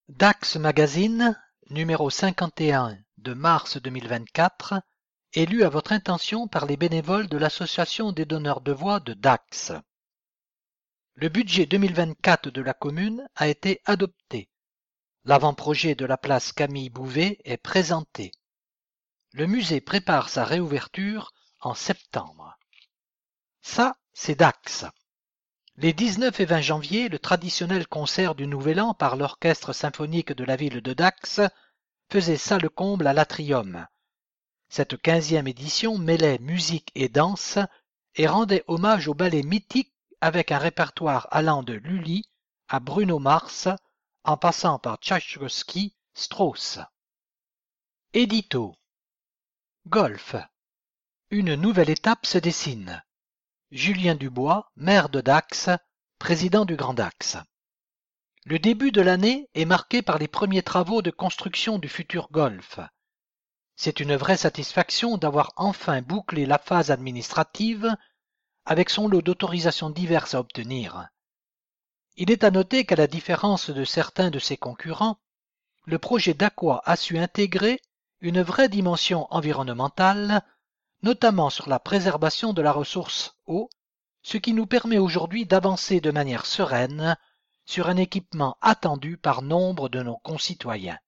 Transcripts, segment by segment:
Dax Magazine, numéro 51 de mars 2024, est lu à votre intention par les bénévoles de l'Association des donneurs de voix de Dax. Le budget 2024 de la commune a été adopté. L'avant-projet de la place Camille Bouvet est présenté. Le musée prépare sa réouverture en septembre. Ça, c'est Dax. Les 19 et 20 janvier, le traditionnel concert du Nouvel An par l'Orchestre symphonique de la ville de Dax faisait salle comble à l'Atrium. Cette 15e édition mêlait musique et danse et rendait hommage au ballet mythique avec un répertoire allant de Lully à Bruno Mars en passant par Tchaïkovski, Strauss. Édito. Golf. Une nouvelle étape se dessine. Julien Dubois, maire de Dax, président du Grand Dax. Le début de l'année est marqué par les premiers travaux de construction du futur golf. C'est une vraie satisfaction d'avoir enfin bouclé la phase administrative avec son lot d'autorisations diverses à obtenir. Il est à noter qu'à la différence de certains de ses concurrents, le projet d'Aqua a su intégrer une vraie dimension environnementale, notamment sur la préservation de la ressource eau, ce qui nous permet aujourd'hui d'avancer de manière sereine sur un équipement attendu par nombre de nos concitoyens.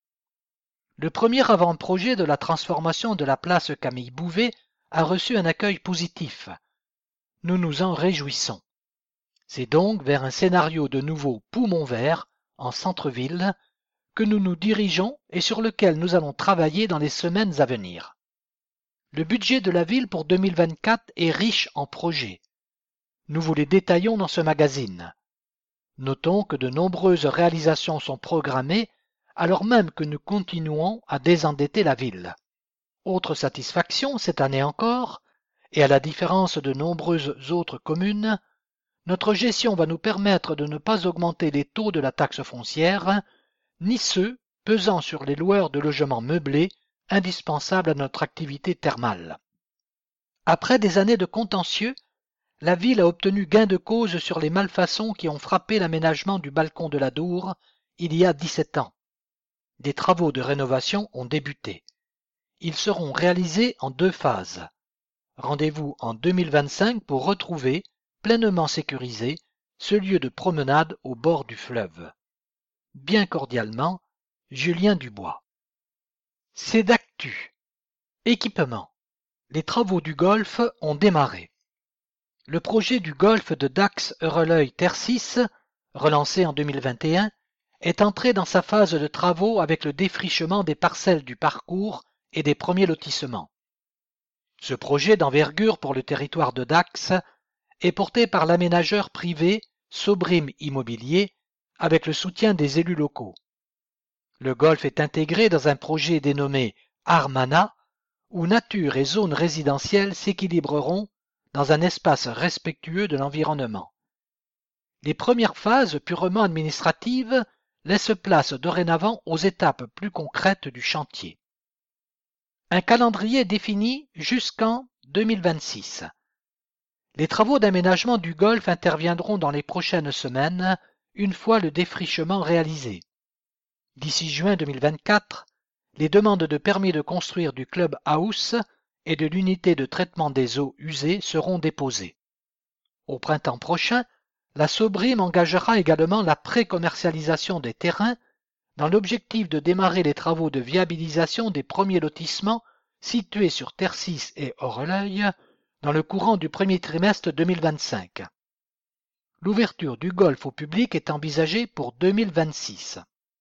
Le premier avant-projet de la transformation de la place Camille Bouvet a reçu un accueil positif. Nous nous en réjouissons. C'est donc vers un scénario de nouveau poumon vert en centre-ville que nous nous dirigeons et sur lequel nous allons travailler dans les semaines à venir. Le budget de la ville pour 2024 est riche en projets. Nous vous les détaillons dans ce magazine. Notons que de nombreuses réalisations sont programmées alors même que nous continuons à désendetter la ville. Autre satisfaction cette année encore, et à la différence de nombreuses autres communes, notre gestion va nous permettre de ne pas augmenter les taux de la taxe foncière, ni ceux pesant sur les loueurs de logements meublés indispensables à notre activité thermale. Après des années de contentieux, la ville a obtenu gain de cause sur les malfaçons qui ont frappé l'aménagement du balcon de la Dour il y a 17 ans. Des travaux de rénovation ont débuté. Ils seront réalisés en 2 phases. Rendez-vous en 2025 pour retrouver, pleinement sécurisé, ce lieu de promenade au bord du fleuve. Bien cordialement, Julien Dubois. C'est d'actu. Équipement. Les travaux du golf ont démarré. Le projet du golf de Dax-Eureleuil-Tercis, relancé en 2021, est entré dans sa phase de travaux avec le défrichement des parcelles du parcours et des premiers lotissements. Ce projet d'envergure pour le territoire de Dax est porté par l'aménageur privé Sobrim Immobilier avec le soutien des élus locaux. Le golf est intégré dans un projet dénommé Armana, où nature et zone résidentielle s'équilibreront dans un espace respectueux de l'environnement. Les premières phases purement administratives laissent place dorénavant aux étapes plus concrètes du chantier. Un calendrier défini jusqu'en 2026. Les travaux d'aménagement du golf interviendront dans les prochaines semaines, une fois le défrichement réalisé. D'ici juin 2024, les demandes de permis de construire du Club House et de l'unité de traitement des eaux usées seront déposées. Au printemps prochain, la Sobrim engagera également la pré-commercialisation des terrains dans l'objectif de démarrer les travaux de viabilisation des premiers lotissements situés sur Tercis et Eureleuil dans le courant du premier trimestre 2025. L'ouverture du golf au public est envisagée pour 2026.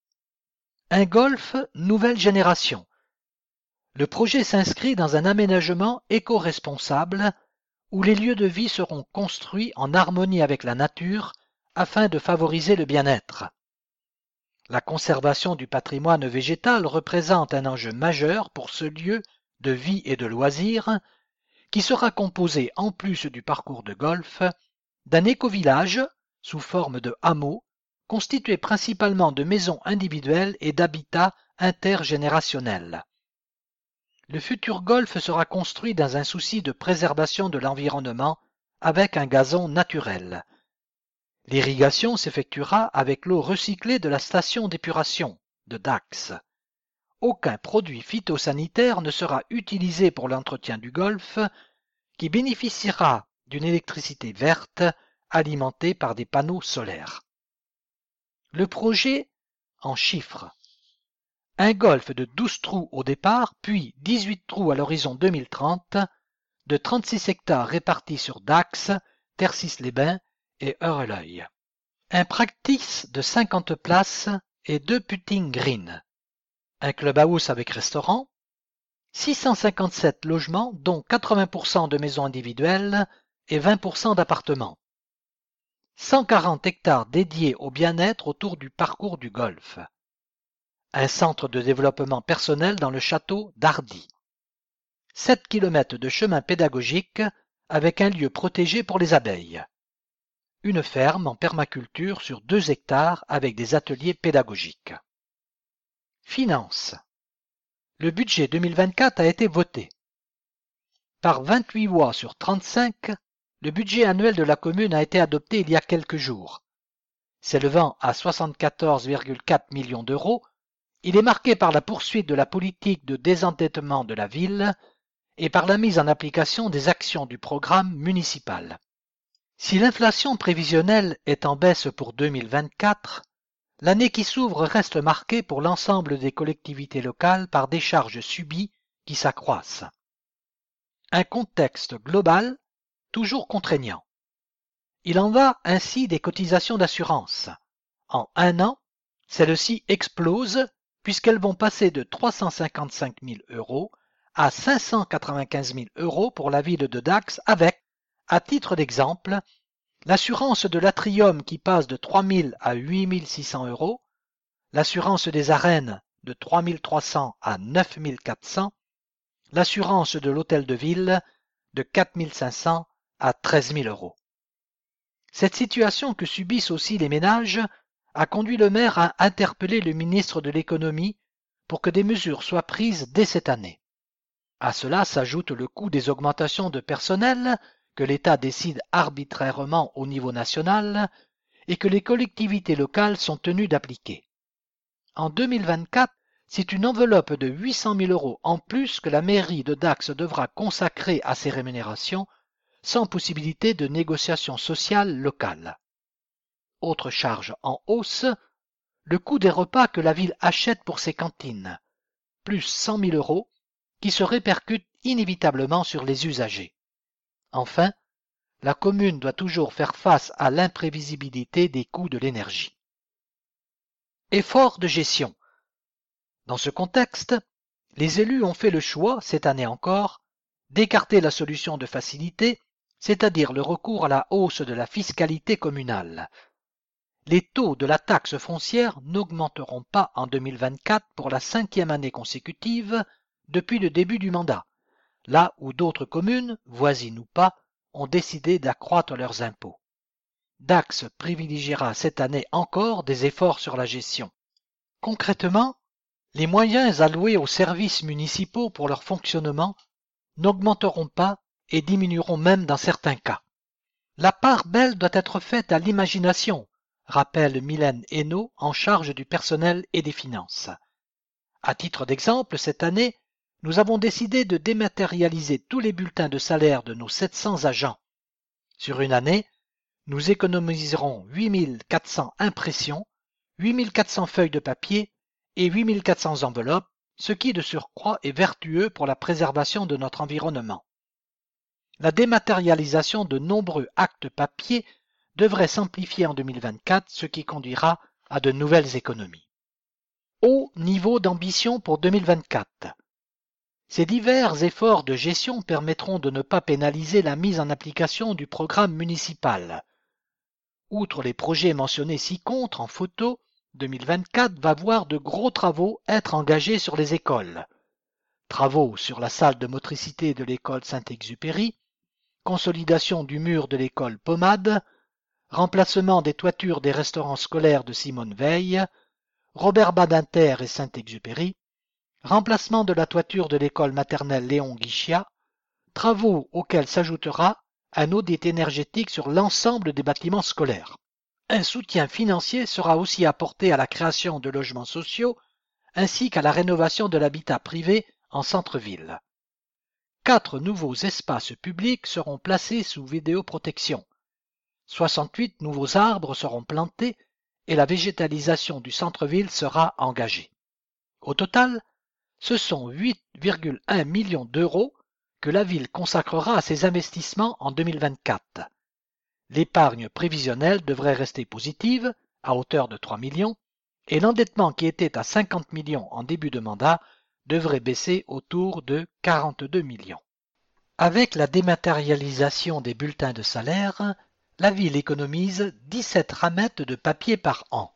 Un golf nouvelle génération. Le projet s'inscrit dans un aménagement éco-responsable où les lieux de vie seront construits en harmonie avec la nature afin de favoriser le bien-être. La conservation du patrimoine végétal représente un enjeu majeur pour ce lieu de vie et de loisirs qui sera composé, en plus du parcours de golf, d'un éco-village sous forme de hameau constitué principalement de maisons individuelles et d'habitats intergénérationnels. Le futur golf sera construit dans un souci de préservation de l'environnement avec un gazon naturel. L'irrigation s'effectuera avec l'eau recyclée de la station d'épuration, de Dax. Aucun produit phytosanitaire ne sera utilisé pour l'entretien du golfe, qui bénéficiera d'une électricité verte alimentée par des panneaux solaires. Le projet en chiffres. Un golfe de 12 trous au départ, puis 18 trous à l'horizon 2030, de 36 hectares répartis sur Dax, Tercis-les-Bains et Heurelœil. Un practice de 50 places et 2 putting greens. Un clubhouse avec restaurant. 657 logements, dont 80% de maisons individuelles et 20% d'appartements. 140 hectares dédiés au bien-être autour du parcours du golfe. Un centre de développement personnel dans le château d'Hardy. 7 km de chemin pédagogique avec un lieu protégé pour les abeilles. Une ferme en permaculture sur 2 hectares avec des ateliers pédagogiques. Finances. Le budget 2024 a été voté. Par 28 voix sur 35, le budget annuel de la commune a été adopté il y a quelques jours. S'élevant à 74,4 millions d'euros, il est marqué par la poursuite de la politique de désendettement de la ville et par la mise en application des actions du programme municipal. Si l'inflation prévisionnelle est en baisse pour 2024, l'année qui s'ouvre reste marquée pour l'ensemble des collectivités locales par des charges subies qui s'accroissent. Un contexte global toujours contraignant. Il en va ainsi des cotisations d'assurance. En un an, celles-ci explosent puisqu'elles vont passer de 355 000 € à 595 000 € pour la ville de Dax avec, à titre d'exemple, l'assurance de l'Atrium qui passe de 3 000 à 8 600 €, l'assurance des arènes de 3 300 à 9 400, l'assurance de l'hôtel de ville de 4 500 à 13 000 €. Cette situation que subissent aussi les ménages a conduit le maire à interpeller le ministre de l'économie pour que des mesures soient prises dès cette année. À cela s'ajoute le coût des augmentations de personnel que l'État décide arbitrairement au niveau national et que les collectivités locales sont tenues d'appliquer. En 2024, c'est une enveloppe de 800 000 € en plus que la mairie de Dax devra consacrer à ces rémunérations sans possibilité de négociation sociale locale. Autre charge en hausse, le coût des repas que la ville achète pour ses cantines, plus 100 000 € qui se répercutent inévitablement sur les usagers. Enfin, la commune doit toujours faire face à l'imprévisibilité des coûts de l'énergie. Effort de gestion. Dans ce contexte, les élus ont fait le choix, cette année encore, d'écarter la solution de facilité, c'est-à-dire le recours à la hausse de la fiscalité communale. Les taux de la taxe foncière n'augmenteront pas en 2024 pour la 5e année consécutive depuis le début du mandat, là où d'autres communes, voisines ou pas, ont décidé d'accroître leurs impôts. Dax privilégiera cette année encore des efforts sur la gestion. Concrètement, les moyens alloués aux services municipaux pour leur fonctionnement n'augmenteront pas et diminueront même dans certains cas. La part belle doit être faite à l'imagination, rappelle Mylène Hainaut en charge du personnel et des finances. À titre d'exemple, cette année, nous avons décidé de dématérialiser tous les bulletins de salaire de nos 700 agents. Sur une année, nous économiserons 8 400 impressions, 8 400 feuilles de papier et 8 400 enveloppes, ce qui de surcroît est vertueux pour la préservation de notre environnement. La dématérialisation de nombreux actes papier devrait s'amplifier en 2024, ce qui conduira à de nouvelles économies. Haut niveau d'ambition pour 2024. Ces divers efforts de gestion permettront de ne pas pénaliser la mise en application du programme municipal. Outre les projets mentionnés ci-contre en photo, 2024 va voir de gros travaux être engagés sur les écoles. Travaux sur la salle de motricité de l'école Saint-Exupéry, consolidation du mur de l'école Pommade, remplacement des toitures des restaurants scolaires de Simone Veil, Robert Badinter et Saint-Exupéry, remplacement de la toiture de l'école maternelle Léon Guichia, travaux auxquels s'ajoutera un audit énergétique sur l'ensemble des bâtiments scolaires. Un soutien financier sera aussi apporté à la création de logements sociaux ainsi qu'à la rénovation de l'habitat privé en centre-ville. 4 nouveaux espaces publics seront placés sous vidéoprotection. 68 nouveaux arbres seront plantés et la végétalisation du centre-ville sera engagée. Au total, ce sont 8,1 millions d'euros que la ville consacrera à ces investissements en 2024. L'épargne prévisionnelle devrait rester positive, à hauteur de 3 millions, et l'endettement qui était à 50 millions en début de mandat devrait baisser autour de 42 millions. Avec la dématérialisation des bulletins de salaire, la ville économise 17 ramettes de papier par an.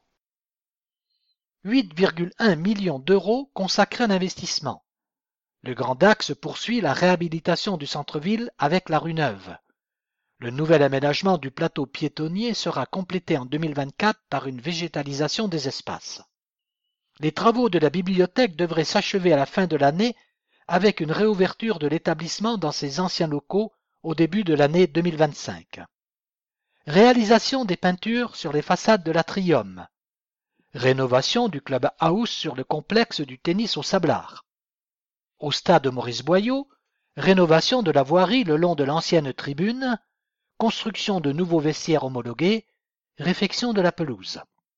8,1 millions d'euros consacrés à l'investissement. Le Grand Dax poursuit la réhabilitation du centre-ville avec la rue Neuve. Le nouvel aménagement du plateau piétonnier sera complété en 2024 par une végétalisation des espaces. Les travaux de la bibliothèque devraient s'achever à la fin de l'année avec une réouverture de l'établissement dans ses anciens locaux au début de l'année 2025. Réalisation des peintures sur les façades de l'Atrium. Rénovation du club house sur le complexe du tennis au Sablard. Au stade Maurice Boyau, rénovation de la voirie le long de l'ancienne tribune, construction de nouveaux vestiaires homologués, réfection de la pelouse.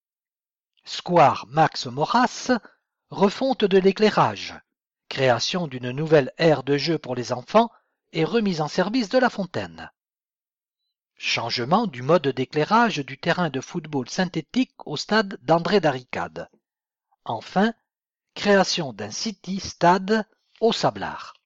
Square Max Maurras, refonte de l'éclairage, création d'une nouvelle aire de jeu pour les enfants et remise en service de la fontaine. Changement du mode d'éclairage du terrain de football synthétique au stade d'André Darricade. Enfin, création d'un city-stade au Sablard.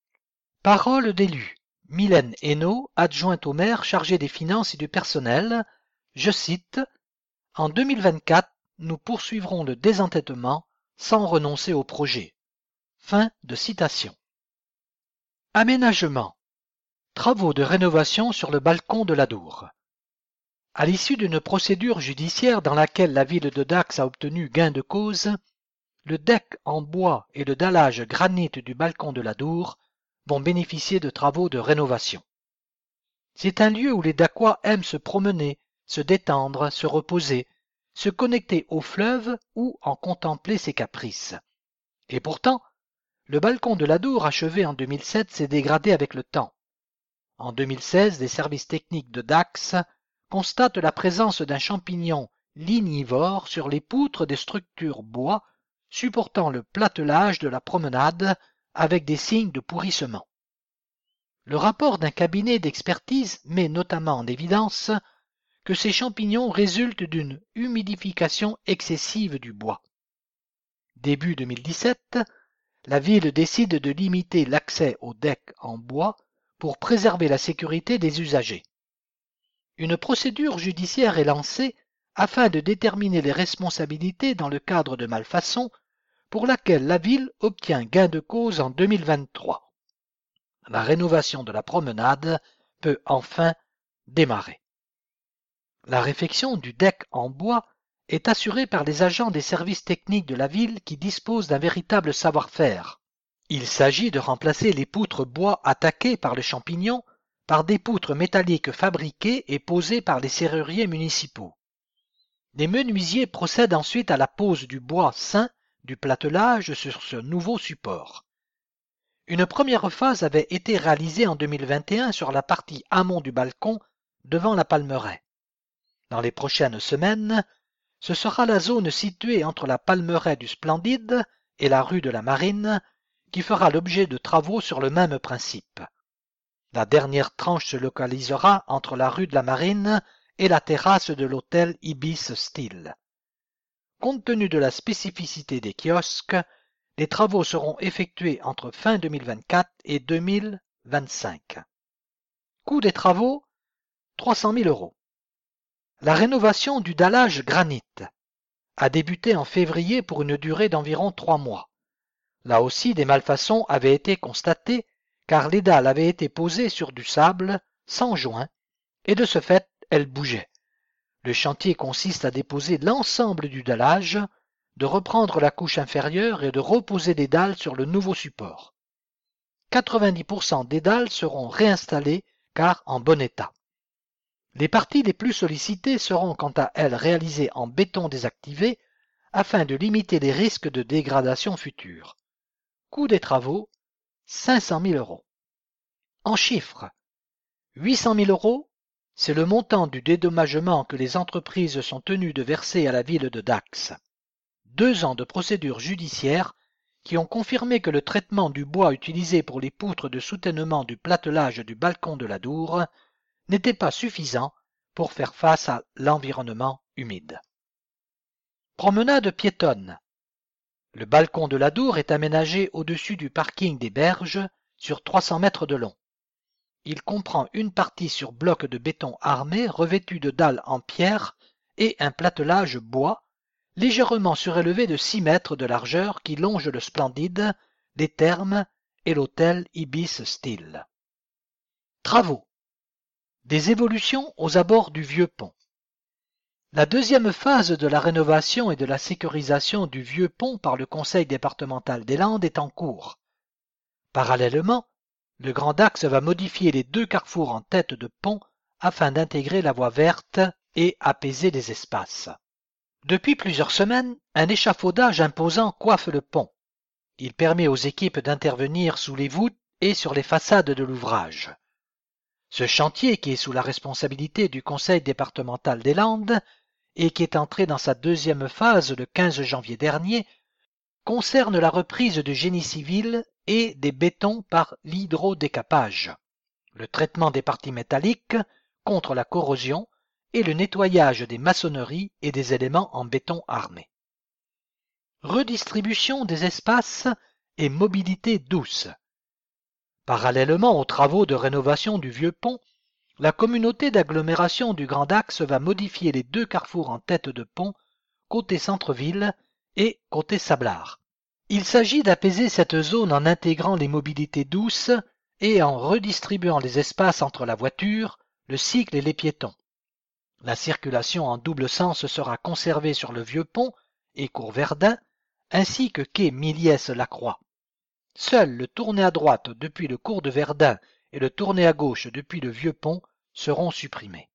Parole d'élu. Mylène Hainaut, adjointe au maire chargée des finances et du personnel, je cite « En 2024, nous poursuivrons le désendettement sans renoncer au projet. » Fin de citation. Aménagement. Travaux de rénovation sur le balcon de l'Adour. À l'issue d'une procédure judiciaire dans laquelle la ville de Dax a obtenu gain de cause, le deck en bois et le dallage granit du balcon de l'Adour vont bénéficier de travaux de rénovation. C'est un lieu où les Dacquois aiment se promener, se détendre, se reposer, se connecter au fleuve ou en contempler ses caprices. Et pourtant, le balcon de l'Adour achevé en 2007 s'est dégradé avec le temps. En 2016, les services techniques de Dax constatent la présence d'un champignon lignivore sur les poutres des structures bois supportant le platelage de la promenade avec des signes de pourrissement. Le rapport d'un cabinet d'expertise met notamment en évidence que ces champignons résultent d'une humidification excessive du bois. Début 2017, la ville décide de limiter l'accès aux decks en bois pour préserver la sécurité des usagers. Une procédure judiciaire est lancée afin de déterminer les responsabilités dans le cadre de malfaçons pour laquelle la ville obtient gain de cause en 2023. La rénovation de la promenade peut enfin démarrer. La réfection du deck en bois est assurée par les agents des services techniques de la ville qui disposent d'un véritable savoir-faire. Il s'agit de remplacer les poutres bois attaquées par le champignon par des poutres métalliques fabriquées et posées par les serruriers municipaux. Les menuisiers procèdent ensuite à la pose du bois sain du platelage sur ce nouveau support. Une première phase avait été réalisée en 2021 sur la partie amont du balcon devant la Palmeraie. Dans les prochaines semaines, ce sera la zone située entre la Palmeraie du Splendide et la rue de la Marine qui fera l'objet de travaux sur le même principe. La dernière tranche se localisera entre la rue de la Marine et la terrasse de l'hôtel Ibis Styles. Compte tenu de la spécificité des kiosques, les travaux seront effectués entre fin 2024 et 2025. Coût des travaux, 300 000 €. La rénovation du dallage granit a débuté en février pour une durée d'environ 3 mois. Là aussi, des malfaçons avaient été constatées car les dalles avaient été posées sur du sable, sans joint, et de ce fait, elles bougeaient. Le chantier consiste à déposer l'ensemble du dallage, de reprendre la couche inférieure et de reposer des dalles sur le nouveau support. 90% des dalles seront réinstallées car en bon état. Les parties les plus sollicitées seront quant à elles réalisées en béton désactivé afin de limiter les risques de dégradation futures. Coût des travaux, 500 000 euros. En chiffres, 800 000 euros, c'est le montant du dédommagement que les entreprises sont tenues de verser à la ville de Dax. 2 ans de procédures judiciaires qui ont confirmé que le traitement du bois utilisé pour les poutres de soutènement du platelage du balcon de la Dour n'était pas suffisant pour faire face à l'environnement humide. Promenade piétonne. Le balcon de la Dour est aménagé au-dessus du parking des Berges sur 300 mètres de long. Il comprend une partie sur bloc de béton armé revêtu de dalles en pierre et un platelage bois légèrement surélevé de 6 mètres de largeur qui longe le Splendide, les thermes et l'hôtel Ibis Styles. Travaux. Des évolutions aux abords du vieux pont. La deuxième phase de la rénovation et de la sécurisation du vieux pont par le Conseil départemental des Landes est en cours. Parallèlement, le Grand Dax va modifier les 2 carrefours en tête de pont afin d'intégrer la voie verte et apaiser les espaces. Depuis plusieurs semaines, un échafaudage imposant coiffe le pont. Il permet aux équipes d'intervenir sous les voûtes et sur les façades de l'ouvrage. Ce chantier, qui est sous la responsabilité du Conseil départemental des Landes et qui est entré dans sa deuxième phase le 15 janvier dernier, concerne la reprise du génie civil et des bétons par l'hydrodécapage, le traitement des parties métalliques contre la corrosion et le nettoyage des maçonneries et des éléments en béton armé. Redistribution des espaces et mobilité douce. Parallèlement aux travaux de rénovation du vieux pont, la communauté d'agglomération du Grand Dax va modifier les 2 carrefours en tête de pont, côté centre-ville et côté Sablard. Il s'agit d'apaiser cette zone en intégrant les mobilités douces et en redistribuant les espaces entre la voiture, le cycle et les piétons. La circulation en double sens sera conservée sur le vieux pont et cours Verdun, ainsi que quai Miliès-Lacroix. Seul le tourné à droite depuis le cours de Verdun et le tourné à gauche depuis le vieux pont seront supprimés.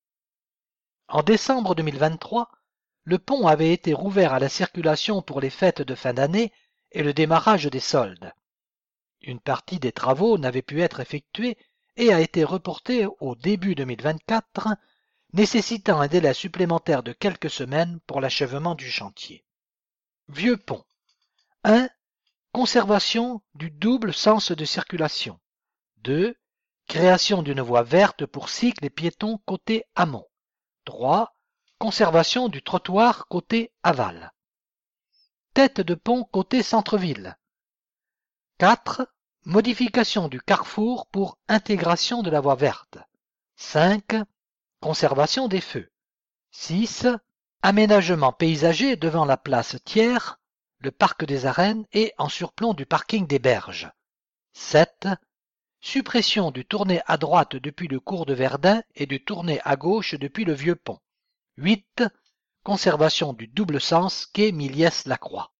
En décembre 2023, le pont avait été rouvert à la circulation pour les fêtes de fin d'année et le démarrage des soldes. Une partie des travaux n'avait pu être effectuée et a été reportée au début 2024, nécessitant un délai supplémentaire de quelques semaines pour l'achèvement du chantier. Vieux pont. 1. Conservation du double sens de circulation. 2. Création d'une voie verte pour cycles et piétons côté amont. 3. Conservation du trottoir côté aval. Tête de pont côté centre-ville. 4. Modification du carrefour pour intégration de la voie verte. 5. Conservation des feux. 6. Aménagement paysager devant la place Thiers, le parc des Arènes et en surplomb du parking des Berges. 7. Suppression du tourné à droite depuis le cours de Verdun et du tourné à gauche depuis le vieux pont. 8. Conservation du double sens quai Miliès-Lacroix.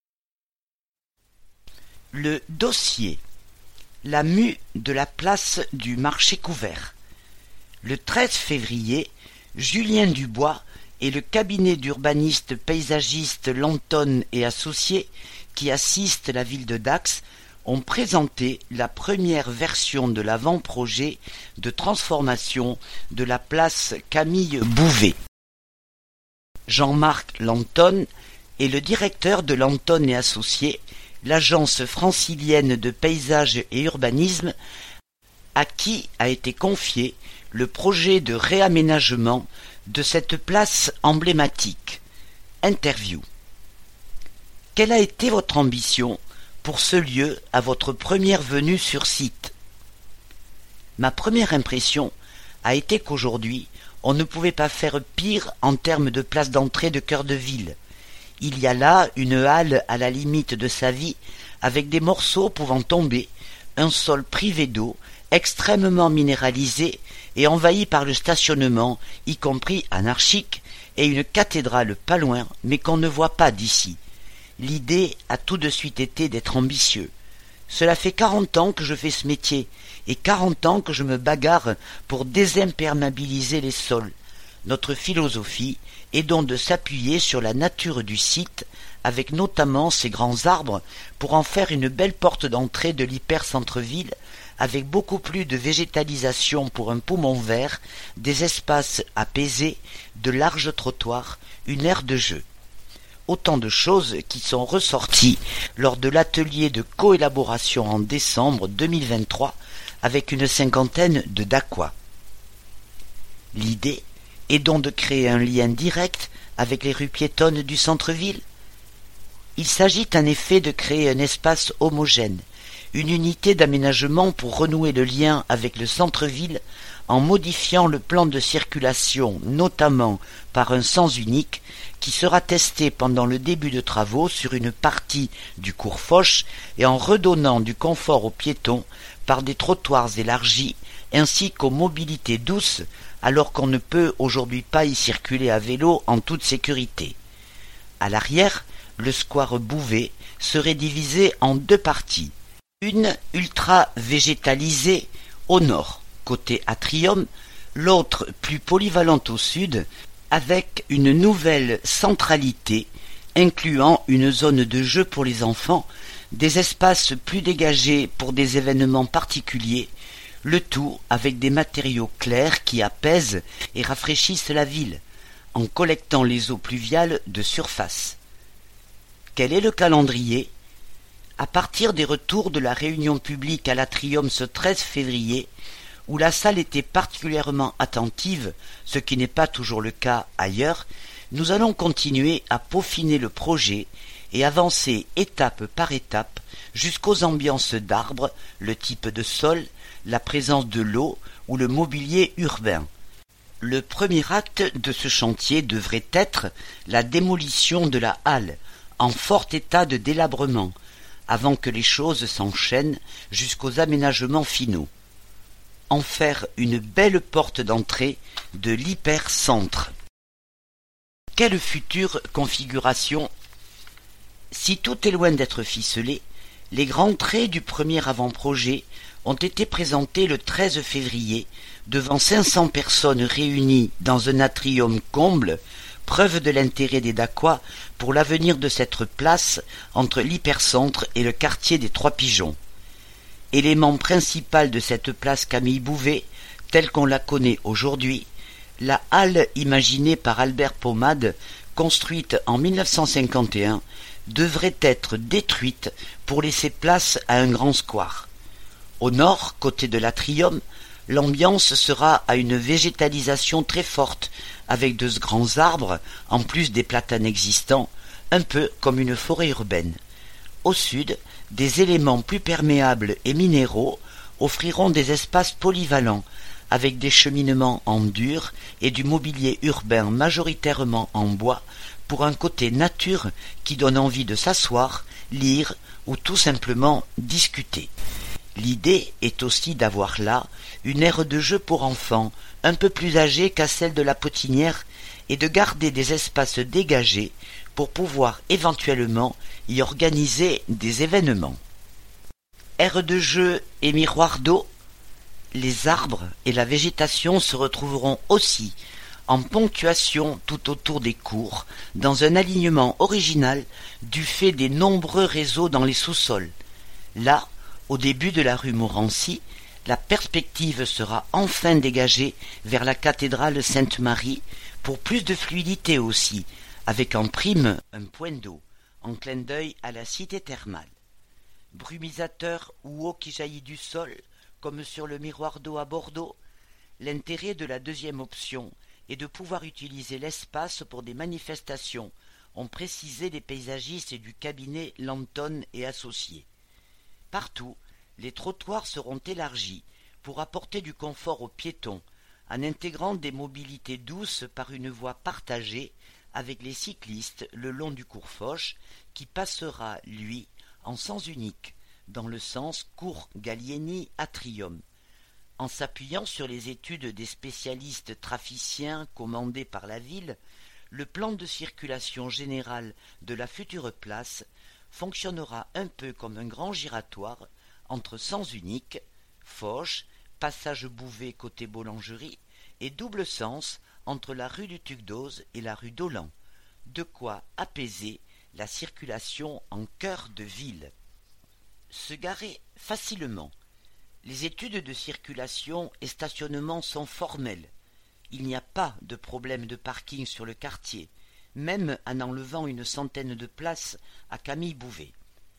Le dossier. La mue de la place du marché couvert. Le 13 février, Julien Dubois et le cabinet d'urbanistes paysagistes Lanton et Associés, qui assistent la ville de Dax, ont présenté la première version de l'avant-projet de transformation de la place Camille Bouvet. Jean-Marc Lanton est le directeur de Lanton et Associés, l'agence francilienne de paysage et urbanisme, à qui a été confié le projet de réaménagement de cette place emblématique. Interview. Quelle a été votre ambition pour ce lieu à votre première venue sur site? Ma première impression a été qu'aujourd'hui, on ne pouvait pas faire pire en termes de place d'entrée de cœur de ville. Il y a là une halle à la limite de sa vie, avec des morceaux pouvant tomber, un sol privé d'eau, extrêmement minéralisé et envahi par le stationnement, y compris anarchique, et une cathédrale pas loin, mais qu'on ne voit pas d'ici. L'idée a tout de suite été d'être ambitieux. Cela fait 40 ans que je fais ce métier, et 40 ans que je me bagarre pour désimperméabiliser les sols. notre philosophie est donc de s'appuyer sur la nature du site, avec notamment ces grands arbres, pour en faire une belle porte d'entrée de l'hyper-centre-ville, avec beaucoup plus de végétalisation pour un poumon vert, des espaces apaisés, de larges trottoirs, une aire de jeu. Autant de choses qui sont ressorties lors de l'atelier de coélaboration en décembre 2023 avec une cinquantaine de Dacquois. L'idée est donc de créer un lien direct avec les rues piétonnes du centre-ville. Il s'agit en effet de créer un espace homogène, une unité d'aménagement pour renouer le lien avec le centre-ville en modifiant le plan de circulation, notamment par un sens unique qui sera testé pendant le début de travaux sur une partie du cours Foch et en redonnant du confort aux piétons par des trottoirs élargis ainsi qu'aux mobilités douces alors qu'on ne peut aujourd'hui pas y circuler à vélo en toute sécurité. À l'arrière, le square Bouvet serait divisé en deux parties. Une ultra-végétalisée au nord, côté atrium, l'autre plus polyvalente au sud, avec une nouvelle centralité, incluant une zone de jeu pour les enfants, des espaces plus dégagés pour des événements particuliers, le tout avec des matériaux clairs qui apaisent et rafraîchissent la ville, en collectant les eaux pluviales de surface. Quel est le calendrier ? À partir des retours de la réunion publique à l'Atrium ce 13 février, où la salle était particulièrement attentive, ce qui n'est pas toujours le cas ailleurs, nous allons continuer à peaufiner le projet et avancer étape par étape jusqu'aux ambiances d'arbres, le type de sol, la présence de l'eau ou le mobilier urbain. Le premier acte de ce chantier devrait être la démolition de la halle, en fort état de délabrement, avant que les choses s'enchaînent jusqu'aux aménagements finaux. En faire une belle porte d'entrée de l'hypercentre. Quelle future configuration? Si tout est loin d'être ficelé, les grands traits du premier avant-projet ont été présentés le 13 février devant 500 personnes réunies dans un atrium comble, preuve de l'intérêt des Dacquois pour l'avenir de cette place entre l'hypercentre et le quartier des Trois Pigeons. Élément principal de cette place Camille Bouvet, telle qu'on la connaît aujourd'hui, la halle imaginée par Albert Pomade, construite en 1951, devrait être détruite pour laisser place à un grand square. Au nord, côté de l'Atrium, l'ambiance sera à une végétalisation très forte, avec de grands arbres, en plus des platanes existants, un peu comme une forêt urbaine. Au sud, des éléments plus perméables et minéraux offriront des espaces polyvalents, avec des cheminements en dur et du mobilier urbain majoritairement en bois, pour un côté nature qui donne envie de s'asseoir, lire ou tout simplement discuter. L'idée est aussi d'avoir là une aire de jeu pour enfants, un peu plus âgée qu'à celle de la Potinière, et de garder des espaces dégagés pour pouvoir éventuellement y organiser des événements. Aire de jeu et miroir d'eau, les arbres et la végétation se retrouveront aussi en ponctuation tout autour des cours, dans un alignement original du fait des nombreux réseaux dans les sous-sols. Là, au début de la rue Morancy, la perspective sera enfin dégagée vers la cathédrale Sainte-Marie, pour plus de fluidité aussi, avec en prime un point d'eau, en clin d'œil à la cité thermale. Brumisateur ou eau qui jaillit du sol, comme sur le miroir d'eau à Bordeaux, l'intérêt de la deuxième option est de pouvoir utiliser l'espace pour des manifestations, ont précisé les paysagistes du cabinet Lantone et Associés. Partout, les trottoirs seront élargis pour apporter du confort aux piétons, en intégrant des mobilités douces par une voie partagée avec les cyclistes le long du cours Foch, qui passera, lui, en sens unique, dans le sens cours Gallieni-Atrium. En s'appuyant sur les études des spécialistes trafficiens commandés par la ville, le plan de circulation général de la future place fonctionnera un peu comme un grand giratoire entre sens unique, Foch, passage Bouvet côté Boulangerie, et double sens entre la rue du Tuc-d'Oz et la rue d'Olhan, de quoi apaiser la circulation en cœur de ville. Se garer facilement. Les études de circulation et stationnement sont formelles. Il n'y a pas de problème de parking sur le quartier, même en enlevant une centaine de places à Camille Bouvet.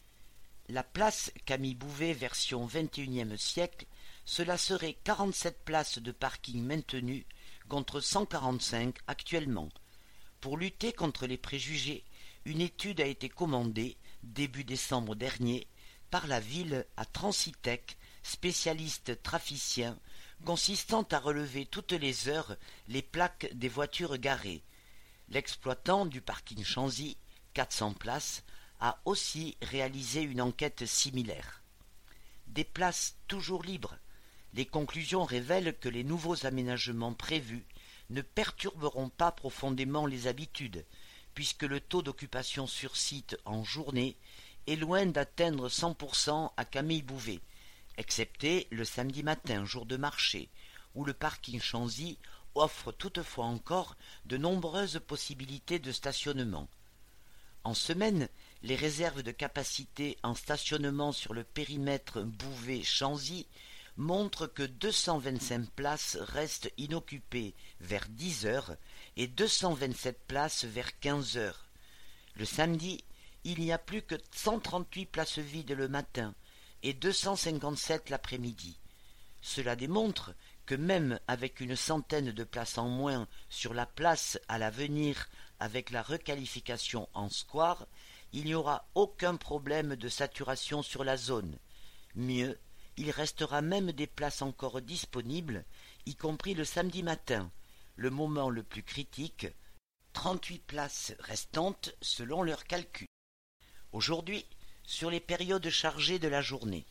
La place Camille Bouvet version XXIe siècle, cela serait 47 places de parking maintenues contre 145 actuellement. Pour lutter contre les préjugés, une étude a été commandée début décembre dernier par la ville à Transitech, spécialiste traficien, consistant à relever toutes les heures les plaques des voitures garées. L'exploitant du parking Chanzy, 400 places, a aussi réalisé une enquête similaire. Des places toujours libres. Les conclusions révèlent que les nouveaux aménagements prévus ne perturberont pas profondément les habitudes, puisque le taux d'occupation sur site en journée est loin d'atteindre 100% à Camille Bouvet, excepté le samedi matin, jour de marché, où le parking Chanzy offre toutefois encore de nombreuses possibilités de stationnement. En semaine, les réserves de capacité en stationnement sur le périmètre Bouvet-Chanzy montrent que 225 places restent inoccupées vers 10 heures et 227 places vers 15 heures. Le samedi, il n'y a plus que 138 places vides le matin et 257 l'après-midi. Cela démontre que même avec une centaine de places en moins sur la place à l'avenir avec la requalification en square, il n'y aura aucun problème de saturation sur la zone. Mieux, il restera même des places encore disponibles, y compris le samedi matin, le moment le plus critique, 38 places restantes selon leurs calculs. Aujourd'hui, sur les périodes chargées de la journée.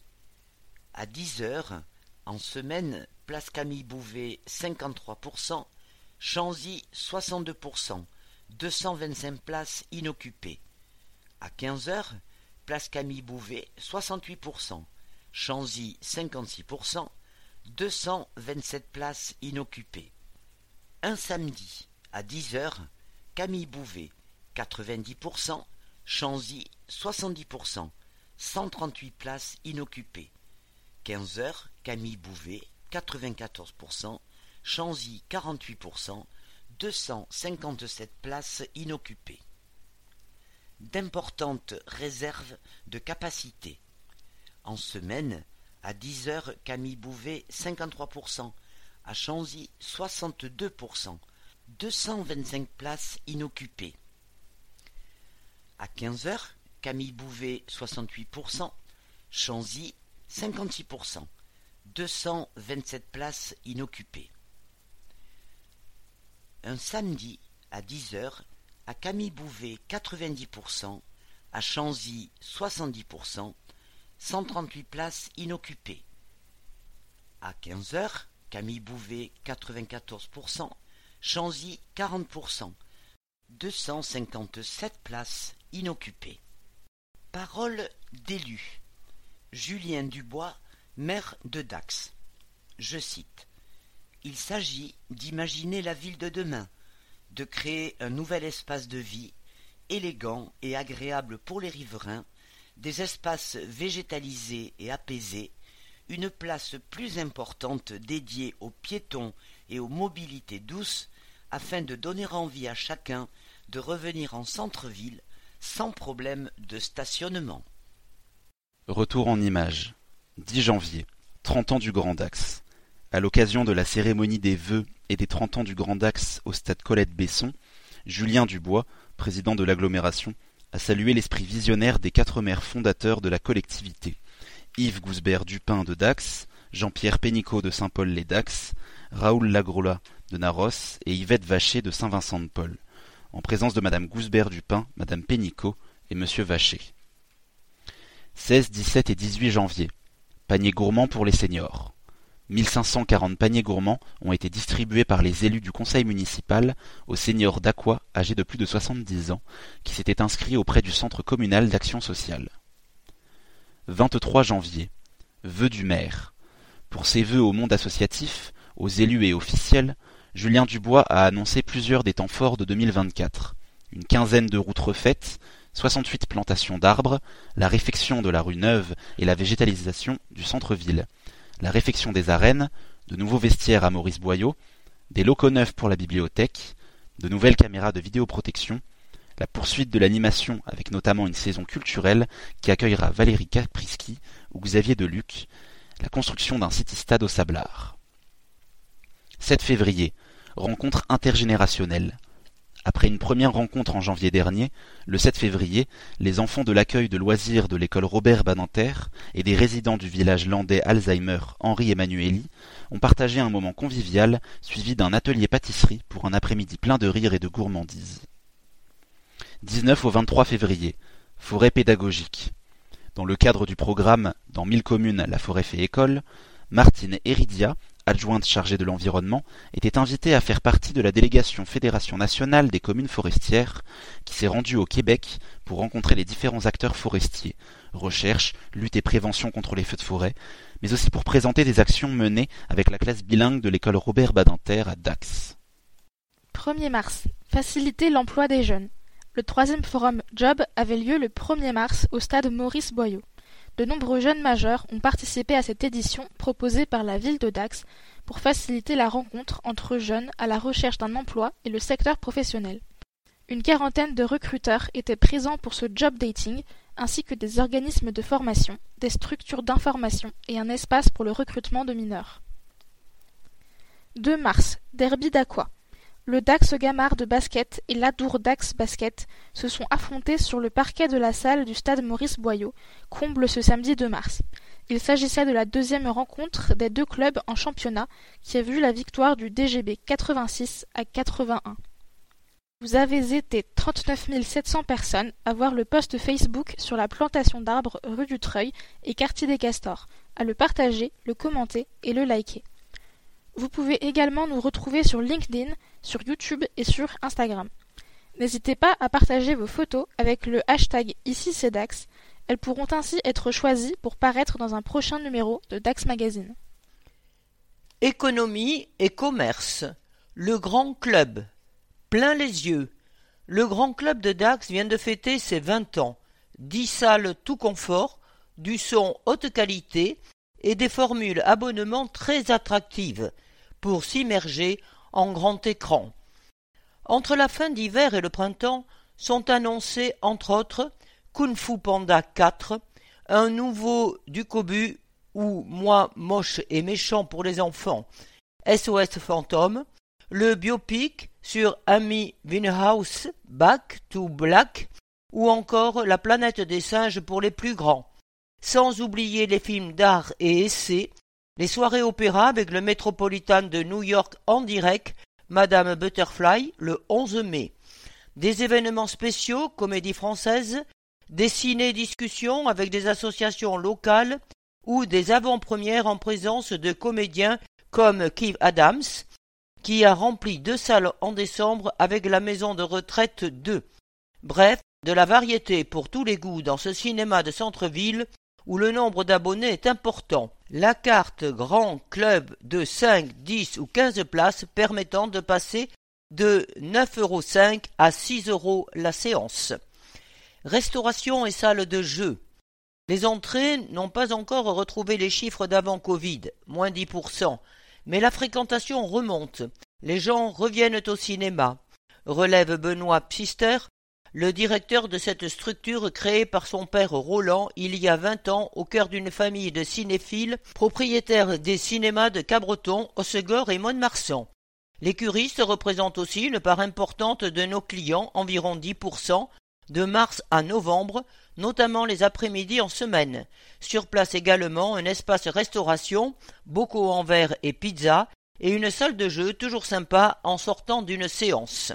À 10 heures, en semaine, place Camille Bouvet 53%, Chanzy 62%, 225 places inoccupées. À 15 heures, place Camille Bouvet 68%, Chanzy 56%, 227 places inoccupées. Un samedi, à 10 heures, Camille Bouvet 90%, Chanzy 70%, 138 places inoccupées. 15 heures, Camille Bouvet 94%, Chanzy 48%, 257 places inoccupées. D'importantes réserves de capacité. En semaine, à 10 heures, Camille Bouvet 53%, à Chanzy 62%, 225 places inoccupées. À 15 heures, Camille Bouvet 68%, Chanzy 56%, 227 places inoccupées. Un samedi, à 10 heures, à Camille Bouvet 90%, à Chanzy 70%, 138 places inoccupées. À 15 heures, Camille Bouvet 94%, Chanzy 40%, 257 places inoccupées. Parole d'élu. Julien Dubois, maire de Dax. Je cite. Il s'agit d'imaginer la ville de demain, de créer un nouvel espace de vie, élégant et agréable pour les riverains, des espaces végétalisés et apaisés, une place plus importante dédiée aux piétons et aux mobilités douces, afin de donner envie à chacun de revenir en centre-ville sans problème de stationnement. Retour en images. 10 janvier, 30 ans du Grand Dax. À l'occasion de la cérémonie des vœux et des 30 ans du Grand Dax au stade Colette-Besson, Julien Dubois, président de l'agglomération, a salué l'esprit visionnaire des 4 maires fondateurs de la collectivité. Yves Gousbert-Dupin de Dax, Jean-Pierre Pénicaud de Saint-Paul-les-Dax, Raoul Lagrola de Narros et Yvette Vacher de Saint-Vincent-de-Paul, en présence de madame Gousbert-Dupin, madame Pénicaud et monsieur Vacher. 16, 17 et 18 janvier. Panier gourmand pour les seniors. 1540 paniers gourmands ont été distribués par les élus du conseil municipal aux seniors d'Aqua âgés de plus de 70 ans qui s'étaient inscrits auprès du centre communal d'action sociale. 23 janvier. Vœux du maire. Pour ses vœux au monde associatif, aux élus et officiels, Julien Dubois a annoncé plusieurs des temps forts de 2024. Une quinzaine de routes refaites, 68 plantations d'arbres, la réfection de la rue Neuve et la végétalisation du centre-ville, la réfection des arènes, de nouveaux vestiaires à Maurice Boyau, des locaux neufs pour la bibliothèque, de nouvelles caméras de vidéoprotection, la poursuite de l'animation avec notamment une saison culturelle qui accueillera Valérie Caprisky ou Xavier Deluc, la construction d'un city-stade au Sablard. 7 février, rencontre intergénérationnelle. Après une première rencontre en janvier dernier, le 7 février, les enfants de l'accueil de loisirs de l'école Robert Badinter et des résidents du village landais Alzheimer Henri Emmanueli ont partagé un moment convivial suivi d'un atelier pâtisserie pour un après-midi plein de rire et de gourmandise. 19 au 23 février, forêt pédagogique. Dans le cadre du programme « Dans 1000 communes, la forêt fait école », Martine Heridia, adjointe chargée de l'environnement, était invitée à faire partie de la délégation Fédération nationale des communes forestières qui s'est rendue au Québec pour rencontrer les différents acteurs forestiers, recherche, lutte et prévention contre les feux de forêt, mais aussi pour présenter des actions menées avec la classe bilingue de l'école Robert Badinter à Dax. 1er mars. Faciliter l'emploi des jeunes. Le 3e forum Job avait lieu le 1er mars au stade Maurice Boyau. De nombreux jeunes majeurs ont participé à cette édition proposée par la ville de Dax pour faciliter la rencontre entre jeunes à la recherche d'un emploi et le secteur professionnel. Une quarantaine de recruteurs étaient présents pour ce job dating, ainsi que des organismes de formation, des structures d'information et un espace pour le recrutement de mineurs. 2 mars, derby d'Aqua. Le Dax Gamard de basket et l'Adour Dax Basket se sont affrontés sur le parquet de la salle du stade Maurice Boyau, comble ce samedi 2 mars. Il s'agissait de la 2e rencontre des deux clubs en championnat qui a vu la victoire du DGB 86 à 81. Vous avez été 39 700 personnes à voir le post Facebook sur la plantation d'arbres rue du Treuil et quartier des Castors, à le partager, le commenter et le liker. Vous pouvez également nous retrouver sur LinkedIn, sur YouTube et sur Instagram. N'hésitez pas à partager vos photos avec le hashtag #IciC'estDax. Elles pourront ainsi être choisies pour paraître dans un prochain numéro de Dax Magazine. Économie et commerce. Le Grand Club. Plein les yeux. Le Grand Club de Dax vient de fêter ses 20 ans. 10 salles tout confort, du son haute qualité et des formules abonnement très attractives pour s'immerger en grand écran. Entre la fin d'hiver et le printemps sont annoncés entre autres Kung Fu Panda 4, un nouveau Ducobu ou Moi moche et méchant pour les enfants, SOS Fantôme, le biopic sur Amy Winehouse, Back to Black, ou encore La planète des singes pour les plus grands. Sans oublier les films d'art et essais, les soirées opéra avec le Metropolitan de New York en direct, Madame Butterfly, le 11 mai. Des événements spéciaux, comédie française, des ciné-discussions avec des associations locales ou des avant-premières en présence de comédiens comme Keith Adams, qui a rempli 2 salles en décembre avec la maison de retraite 2. Bref, de la variété pour tous les goûts dans ce cinéma de centre-ville où le nombre d'abonnés est important. La carte Grand Club de 5, 10 ou 15 places permettant de passer de 9,5 € à 6 € la séance. Restauration et salle de jeu. Les entrées n'ont pas encore retrouvé les chiffres d'avant Covid, moins 10%, mais la fréquentation remonte. Les gens reviennent au cinéma, relève Benoît Pfister, le directeur de cette structure créée par son père Roland il y a 20 ans au cœur d'une famille de cinéphiles propriétaires des cinémas de Cabreton, Hossegor et Mont-de-Marsan. L'écurie représente aussi une part importante de nos clients, environ 10%, de mars à novembre, notamment les après-midi en semaine. Sur place également un espace restauration, bocaux en verre et pizza, et une salle de jeu toujours sympa en sortant d'une séance.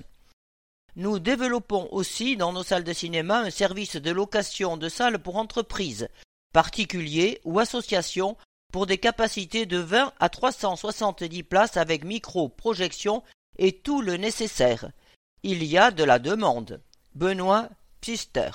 Nous développons aussi dans nos salles de cinéma un service de location de salles pour entreprises, particuliers ou associations pour des capacités de 20 à 370 places avec micro-projection et tout le nécessaire. Il y a de la demande. Benoît Pfister.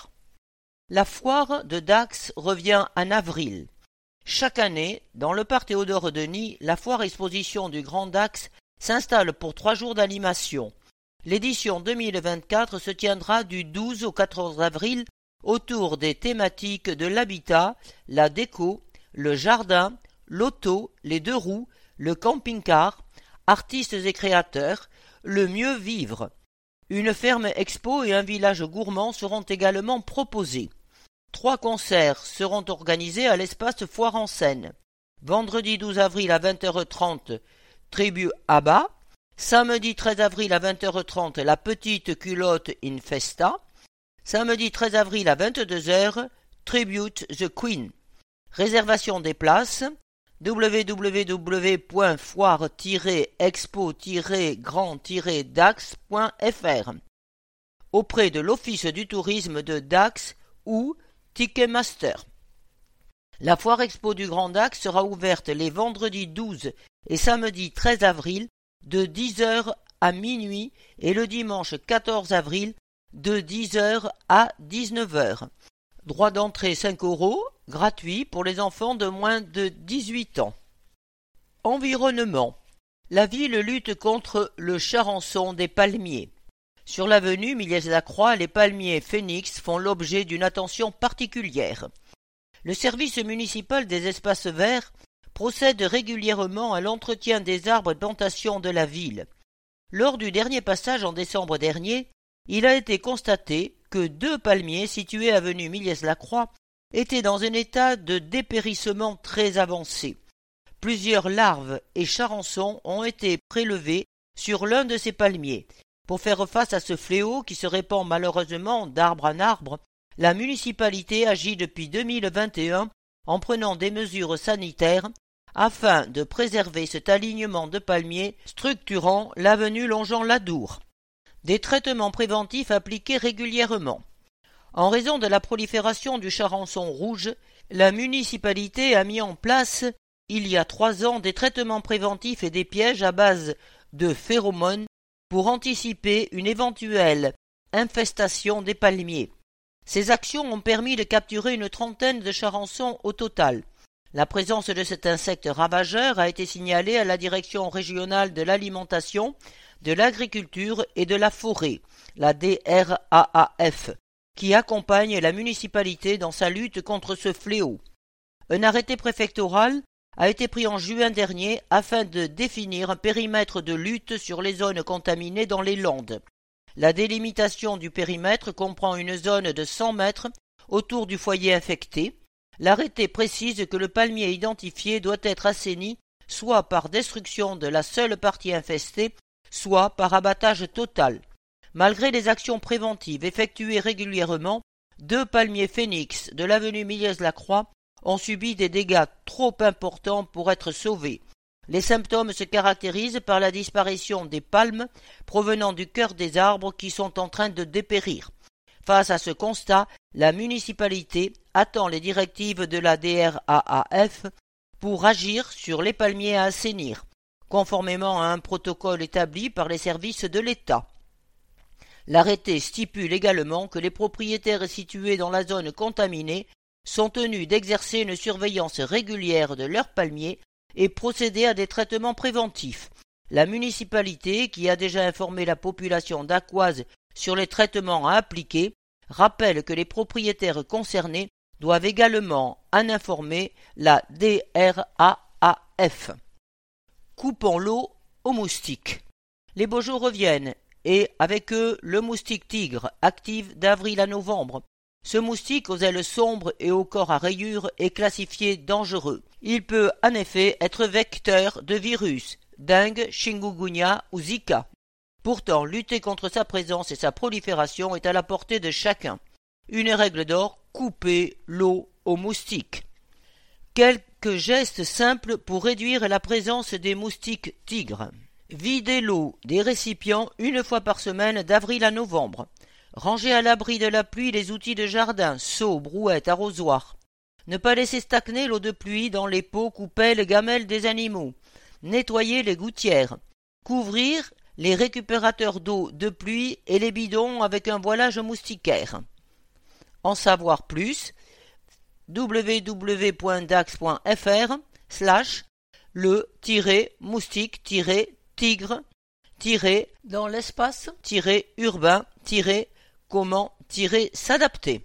La foire de Dax revient en avril. Chaque année, dans le parc Théodore-Denis, la foire exposition du Grand Dax s'installe pour 3 jours d'animation. L'édition 2024 se tiendra du 12 au 14 avril autour des thématiques de l'habitat, la déco, le jardin, l'auto, les 2 roues, le camping-car, artistes et créateurs, le mieux vivre. Une ferme expo et un village gourmand seront également proposés. 3 concerts seront organisés à l'espace Foire en Seine. Vendredi 12 avril à 20h30, Tribu ABBA. Samedi 13 avril à 20h30, La Petite Culotte in Festa. Samedi 13 avril à 22h, Tribute the Queen. Réservation des places www.foire-expo-grand-dax.fr auprès de l'Office du tourisme de Dax ou Ticketmaster. La foire expo du Grand Dax sera ouverte les vendredis 12 et samedi 13 avril de 10h à minuit et le dimanche 14 avril de 10h à 19h. Droit d'entrée 5 €, gratuit pour les enfants de moins de 18 ans. Environnement. La ville lutte contre le charançon des palmiers. Sur l'avenue Millez-Lacroix, les palmiers phénix font l'objet d'une attention particulière. Le service municipal des espaces verts procède régulièrement à l'entretien des arbres et plantations de la ville. Lors du dernier passage en décembre dernier, il a été constaté que 2 palmiers situés avenue Millez-Lacroix étaient dans un état de dépérissement très avancé. Plusieurs larves et charançons ont été prélevés sur l'un de ces palmiers. Pour faire face à ce fléau qui se répand malheureusement d'arbre en arbre, la municipalité agit depuis 2021 en prenant des mesures sanitaires afin de préserver cet alignement de palmiers structurant l'avenue longeant l'Adour. Des traitements préventifs appliqués régulièrement. En raison de la prolifération du charançon rouge, la municipalité a mis en place, il y a 3 ans, des traitements préventifs et des pièges à base de phéromones pour anticiper une éventuelle infestation des palmiers. Ces actions ont permis de capturer une 30aine de charançons au total. La présence de cet insecte ravageur a été signalée à la Direction régionale de l'alimentation, de l'agriculture et de la forêt, la DRAAF, qui accompagne la municipalité dans sa lutte contre ce fléau. Un arrêté préfectoral a été pris en juin dernier afin de définir un périmètre de lutte sur les zones contaminées dans les Landes. La délimitation du périmètre comprend une zone de 100 mètres autour du foyer infecté. L'arrêté précise que le palmier identifié doit être assaini soit par destruction de la seule partie infestée, soit par abattage total. Malgré les actions préventives effectuées régulièrement, 2 palmiers phénix de l'avenue Millez-Lacroix ont subi des dégâts trop importants pour être sauvés. Les symptômes se caractérisent par la disparition des palmes provenant du cœur des arbres qui sont en train de dépérir. Face à ce constat, la municipalité attend les directives de la DRAAF pour agir sur les palmiers à assainir, conformément à un protocole établi par les services de l'État. L'arrêté stipule également que les propriétaires situés dans la zone contaminée sont tenus d'exercer une surveillance régulière de leurs palmiers et procéder à des traitements préventifs. La municipalité, qui a déjà informé la population d'Acquoise sur les traitements à appliquer, rappelle que les propriétaires concernés doivent également en informer la DRAAF. Coupons l'eau aux moustiques. Les beaux jours reviennent, et avec eux le moustique tigre, actif d'avril à novembre. Ce moustique aux ailes sombres et au corps à rayures est classifié dangereux. Il peut en effet être vecteur de virus, dengue, chikungunya ou Zika. Pourtant, lutter contre sa présence et sa prolifération est à la portée de chacun. Une règle d'or, couper l'eau aux moustiques. Quelques gestes simples pour réduire la présence des moustiques tigres. Videz l'eau des récipients 1 fois par semaine d'avril à novembre. Rangez à l'abri de la pluie les outils de jardin, seaux, brouettes, arrosoirs. Ne pas laisser stagner l'eau de pluie dans les pots, coupelles, gamelles des animaux. Nettoyer les gouttières. Couvrir les récupérateurs d'eau de pluie et les bidons avec un voilage moustiquaire. En savoir plus, www.dax.fr/le-moustique-tigre tigre, dans l'espace, urbain, comment, s'adapter.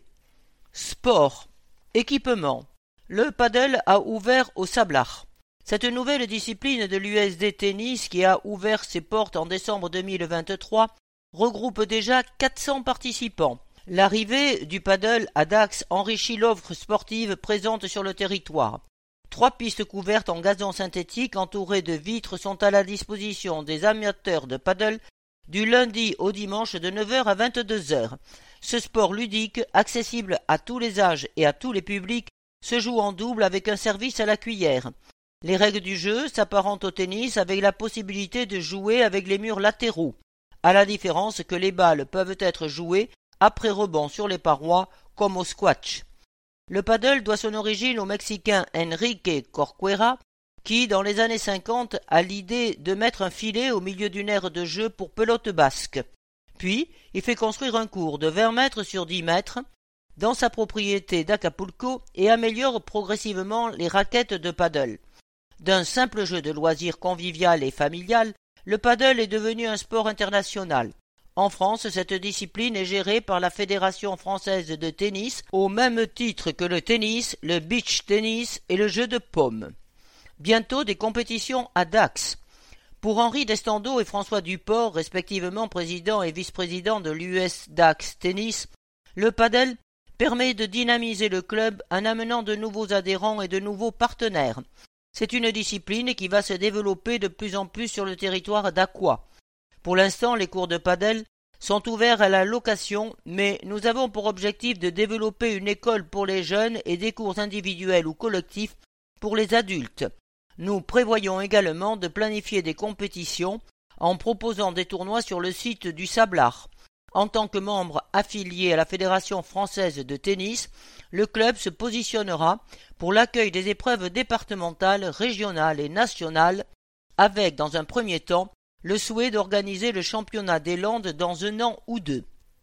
Sport, équipement. Le paddle a ouvert au Sablard. Cette nouvelle discipline de l'USD Tennis qui a ouvert ses portes en décembre 2023 regroupe déjà 400 participants. L'arrivée du paddle à Dax enrichit l'offre sportive présente sur le territoire. 3 pistes couvertes en gazon synthétique entourées de vitres sont à la disposition des amateurs de paddle du lundi au dimanche de 9h à 22h. Ce sport ludique, accessible à tous les âges et à tous les publics, se joue en double avec un service à la cuillère. Les règles du jeu s'apparentent au tennis avec la possibilité de jouer avec les murs latéraux, à la différence que les balles peuvent être jouées après rebond sur les parois comme au squash. Le paddle doit son origine au Mexicain Enrique Corcuera qui, dans les années 50, a l'idée de mettre un filet au milieu d'une aire de jeu pour pelote basque. Puis, il fait construire un court de 20 mètres sur 10 mètres dans sa propriété d'Acapulco et améliore progressivement les raquettes de paddle. D'un simple jeu de loisirs convivial et familial, le paddle est devenu un sport international. En France, cette discipline est gérée par la Fédération française de tennis, au même titre que le tennis, le beach tennis et le jeu de paume. Bientôt des compétitions à Dax. Pour Henri Destandeau et François Duport, respectivement président et vice-président de l'US Dax Tennis, le paddle permet de dynamiser le club en amenant de nouveaux adhérents et de nouveaux partenaires. C'est une discipline qui va se développer de plus en plus sur le territoire d'Aqua. Pour l'instant, les cours de paddle sont ouverts à la location, mais nous avons pour objectif de développer une école pour les jeunes et des cours individuels ou collectifs pour les adultes. Nous prévoyons également de planifier des compétitions en proposant des tournois sur le site du Sablard. En tant que membre affilié à la Fédération française de tennis, le club se positionnera pour l'accueil des épreuves départementales, régionales et nationales, avec, dans un premier temps, le souhait d'organiser le championnat des Landes dans 1 an ou 2.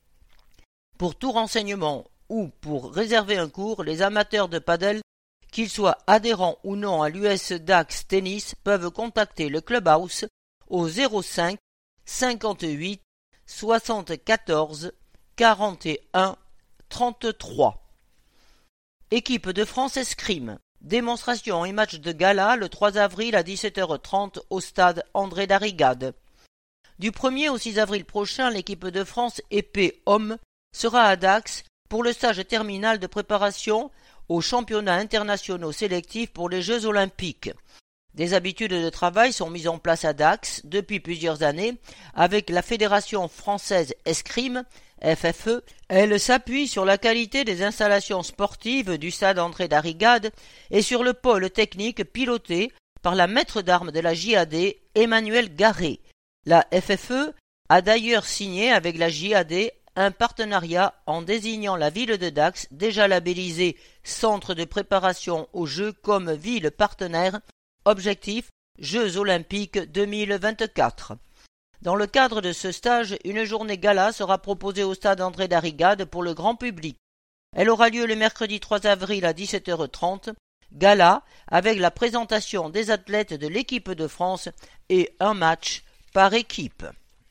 Pour tout renseignement ou pour réserver un cours, les amateurs de paddle, qu'ils soient adhérents ou non à l'US Dax Tennis, peuvent contacter le Clubhouse au 05 58 74 41 33. Équipe de France escrime. Démonstration et match de gala le 3 avril à 17h30 au stade André Darrigade. Du 1er au 6 avril prochain, l'équipe de France épée homme sera à Dax pour le stage terminal de préparation aux championnats internationaux sélectifs pour les Jeux olympiques. Des habitudes de travail sont mises en place à Dax depuis plusieurs années avec la Fédération française escrime, FFE. Elle s'appuie sur la qualité des installations sportives du stade André Darrigade et sur le pôle technique piloté par la maître d'armes de la JAD, Emmanuel Garret. La FFE a d'ailleurs signé avec la JAD un partenariat en désignant la ville de Dax, déjà labellisée Centre de préparation aux Jeux comme ville partenaire. Objectif, Jeux olympiques 2024. Dans le cadre de ce stage, une journée gala sera proposée au stade André Darrigade pour le grand public. Elle aura lieu le mercredi 3 avril à 17h30. Gala avec la présentation des athlètes de l'équipe de France et un match par équipe.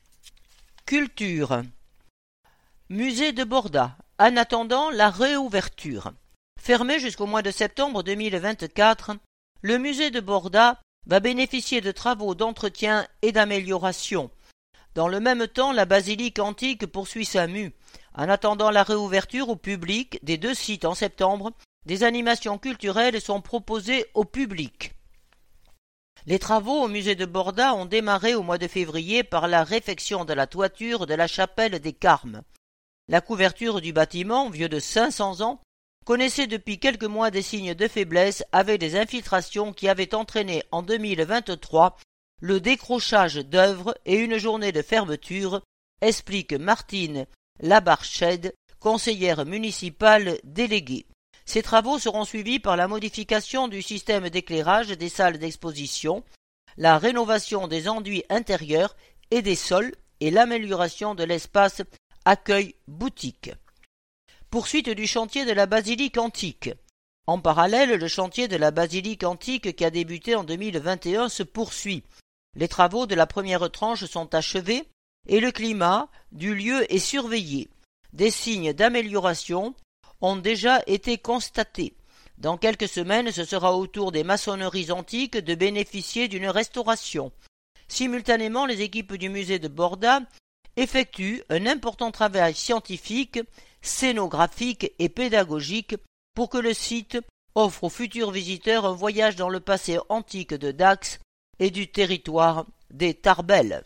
Culture. Musée de Borda. En attendant la réouverture. Fermé jusqu'au mois de septembre 2024, le musée de Borda va bénéficier de travaux d'entretien et d'amélioration. Dans le même temps, la basilique antique poursuit sa mue. En attendant la réouverture au public des 2 sites en septembre, des animations culturelles sont proposées au public. Les travaux au musée de Borda ont démarré au mois de février par la réfection de la toiture de la chapelle des Carmes. La couverture du bâtiment, vieux de 500 ans, connaissait depuis quelques mois des signes de faiblesse avec des infiltrations qui avaient entraîné en 2023 le décrochage d'œuvres et une journée de fermeture, explique Martine Labarchède, conseillère municipale déléguée. Ces travaux seront suivis par la modification du système d'éclairage des salles d'exposition, la rénovation des enduits intérieurs et des sols et l'amélioration de l'espace accueil boutique. Poursuite du chantier de la basilique antique. En parallèle, le chantier de la basilique antique qui a débuté en 2021 se poursuit. Les travaux de la première tranche sont achevés et le climat du lieu est surveillé. Des signes d'amélioration ont déjà été constatés. Dans quelques semaines, ce sera au tour des maçonneries antiques de bénéficier d'une restauration. Simultanément, les équipes du musée de Borda effectuent un important travail scientifique, scénographique et pédagogique pour que le site offre aux futurs visiteurs un voyage dans le passé antique de Dax et du territoire des Tarbelles.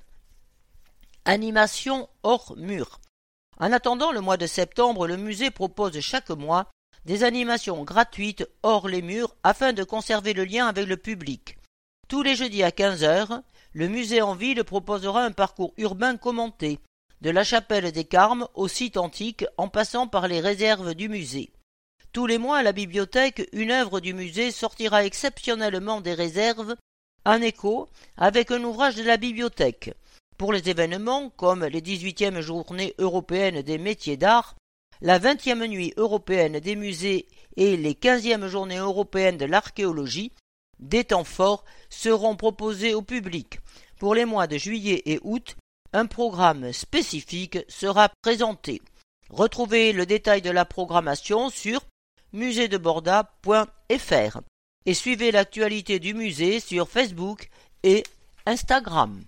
Animation hors mur. En attendant le mois de septembre, le musée propose chaque mois des animations gratuites hors les murs afin de conserver le lien avec le public. Tous les jeudis à 15h, le musée en ville proposera un parcours urbain commenté, de la chapelle des Carmes au site antique en passant par les réserves du musée. Tous les mois à la bibliothèque, une œuvre du musée sortira exceptionnellement des réserves en écho avec un ouvrage de la bibliothèque. Pour les événements, comme les 18e Journées européennes des métiers d'art, la 20e Nuit européenne des musées et les 15e Journées européennes de l'archéologie, des temps forts seront proposés au public. Pour les mois de juillet et août, un programme spécifique sera présenté. Retrouvez le détail de la programmation sur museedeborda.fr et suivez l'actualité du musée sur Facebook et Instagram.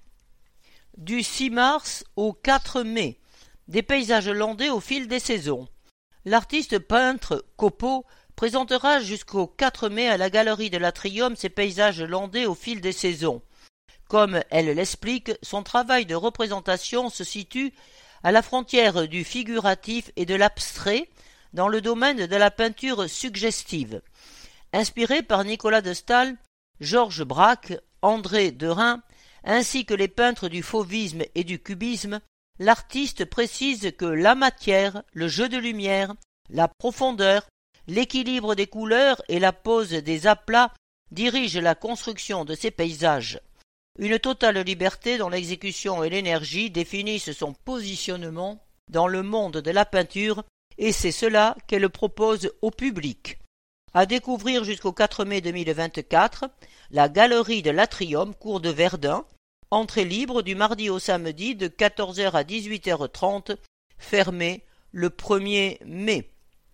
Du 6 mars au 4 mai, des paysages landais au fil des saisons. L'artiste peintre Copeau présentera jusqu'au 4 mai à la galerie de l'Atrium ses paysages landais au fil des saisons. Comme elle l'explique, son travail de représentation se situe à la frontière du figuratif et de l'abstrait dans le domaine de la peinture suggestive. Inspiré par Nicolas de Staël, Georges Braque, André Derain, ainsi que les peintres du fauvisme et du cubisme, l'artiste précise que la matière, le jeu de lumière, la profondeur, l'équilibre des couleurs et la pose des aplats dirigent la construction de ces paysages. Une totale liberté dans l'exécution et l'énergie définissent son positionnement dans le monde de la peinture et c'est cela qu'elle propose au public. À découvrir jusqu'au 4 mai 2024, la galerie de l'Atrium, cours de Verdun, entrée libre du mardi au samedi de 14h à 18h30, fermée le 1er mai.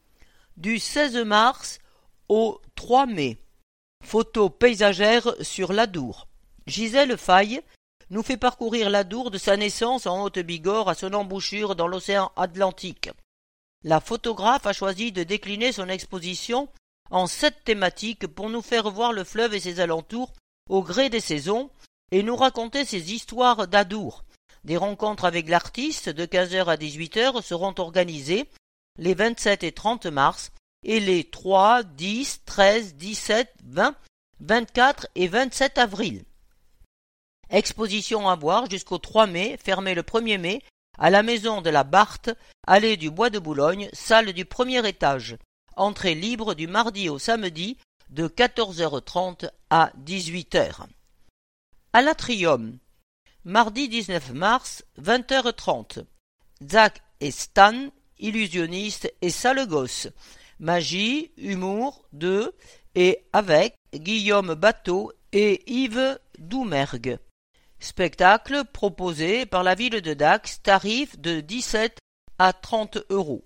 Du 16 mars au 3 mai, photos paysagères sur l'Adour. Gisèle Faye nous fait parcourir l'Adour de sa naissance en Haute-Bigorre à son embouchure dans l'océan Atlantique. La photographe a choisi de décliner son exposition en 7 thématiques pour nous faire voir le fleuve et ses alentours au gré des saisons et nous raconter ses histoires d'Adour. Des rencontres avec l'artiste de 15h à 18h seront organisées les 27 et 30 mars et les 3, 10, 13, 17, 20, 24 et 27 avril. Exposition à voir jusqu'au 3 mai, fermée le 1er mai, à la maison de la Barthe, allée du Bois de Boulogne, salle du premier étage. Entrée libre du mardi au samedi de 14h30 à 18h. À l'Atrium, mardi 19 mars, 20h30. Zach et Stan, illusionnistes et sale gosse. Magie, humour, de et avec Guillaume Bateau et Yves Doumergue. Spectacle proposé par la ville de Dax, tarif de 17 à 30 €.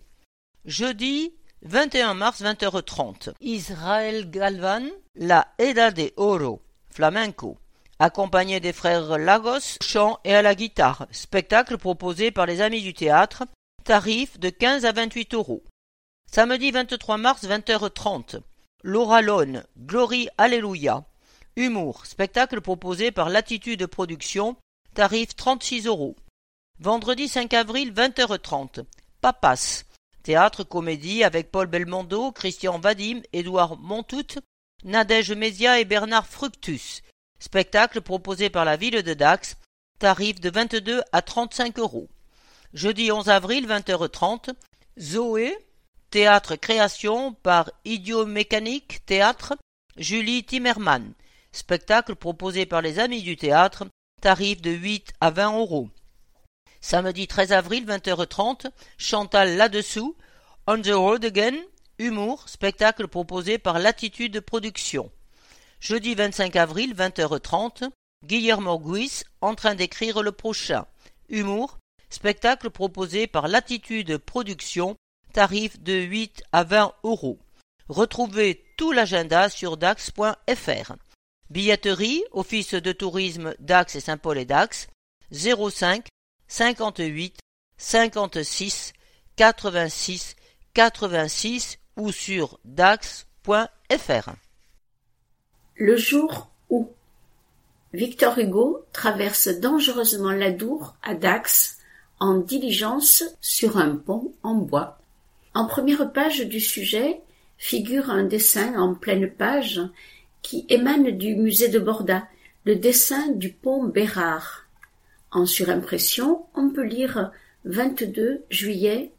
Jeudi 21 mars 20h30. Israël Galvan, la Eda de Oro, flamenco, accompagné des frères Lagos, chant et à la guitare. Spectacle proposé par les amis du théâtre, tarif de 15 à 28 €. Samedi 23 mars 20h30. Laura Lone, Glory Alléluia. Humour, spectacle proposé par Latitude Production, tarif 36 €. Vendredi 5 avril 20h30. Papas, théâtre comédie avec Paul Belmondo, Christian Vadim, Édouard Montout, Nadège Mézia et Bernard Fructus. Spectacle proposé par la ville de Dax, tarif de 22 à 35 €. Jeudi 11 avril 20h30. Zoé, théâtre création par Idiomécanique Théâtre, Julie Timmerman. Spectacle proposé par les amis du théâtre, tarif de 8 à 20 €. Samedi 13 avril 20h30, Chantal Là-dessous, On the Road Again, humour, spectacle proposé par Latitude Production. Jeudi 25 avril 20h30, Guillermo Guis en train d'écrire le prochain. Humour, spectacle proposé par Latitude Productions, tarif de 8 à 20 €. Retrouvez tout l'agenda sur dax.fr. Billetterie, Office de tourisme Dax et Saint-Paul et Dax, 05 58 56 86 86 ou sur dax.fr. Le jour où Victor Hugo traverse dangereusement l'Adour à Dax en diligence sur un pont en bois. En première page du sujet figure un dessin en pleine page qui émane du musée de Borda, le dessin du pont Bérard. En surimpression, on peut lire 22 juillet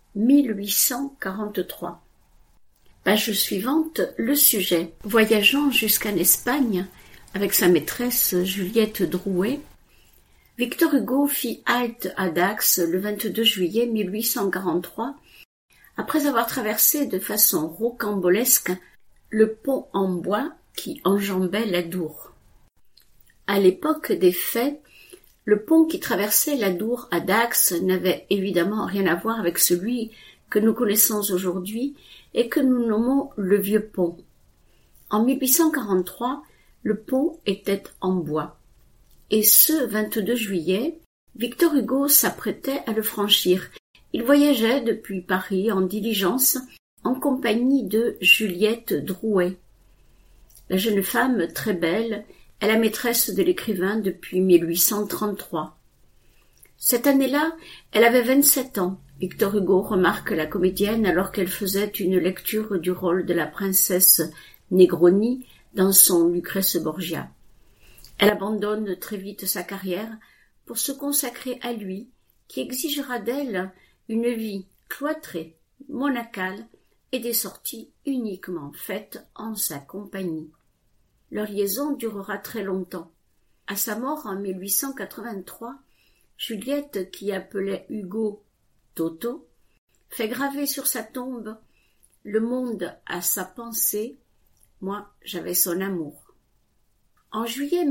1843. Page suivante, le sujet. Voyageant jusqu'en Espagne avec sa maîtresse Juliette Drouet, Victor Hugo fit halte à Dax le 22 juillet 1843, après avoir traversé de façon rocambolesque le pont en bois qui enjambait l'Adour. À l'époque des faits, le pont qui traversait l'Adour à Dax n'avait évidemment rien à voir avec celui que nous connaissons aujourd'hui et que nous nommons le Vieux Pont. En 1843, le pont était en bois. Et ce 22 juillet, Victor Hugo s'apprêtait à le franchir. Il voyageait depuis Paris en diligence en compagnie de Juliette Drouet. La jeune femme, très belle, est la maîtresse de l'écrivain depuis 1833. Cette année-là, elle avait 27 ans. Victor Hugo remarque la comédienne alors qu'elle faisait une lecture du rôle de la princesse Negroni dans son Lucrèce Borgia. Elle abandonne très vite sa carrière pour se consacrer à lui, qui exigera d'elle une vie cloîtrée, monacale et des sorties uniquement faites en sa compagnie. Leur liaison durera très longtemps. À sa mort en 1883, Juliette, qui appelait Hugo Toto, fait graver sur sa tombe « Le monde a sa pensée, moi j'avais son amour ». En juillet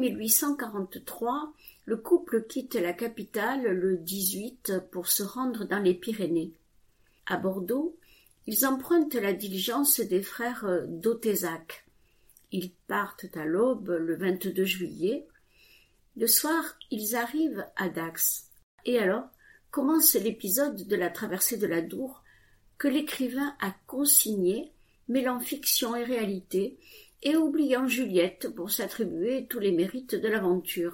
1843, le couple quitte la capitale le 18 pour se rendre dans les Pyrénées. À Bordeaux, ils empruntent la diligence des frères d'Autézac. Ils partent à l'aube le 22 juillet. Le soir, ils arrivent à Dax. Et alors commence l'épisode de la traversée de l'Adour que l'écrivain a consigné, mêlant fiction et réalité, et oubliant Juliette pour s'attribuer tous les mérites de l'aventure.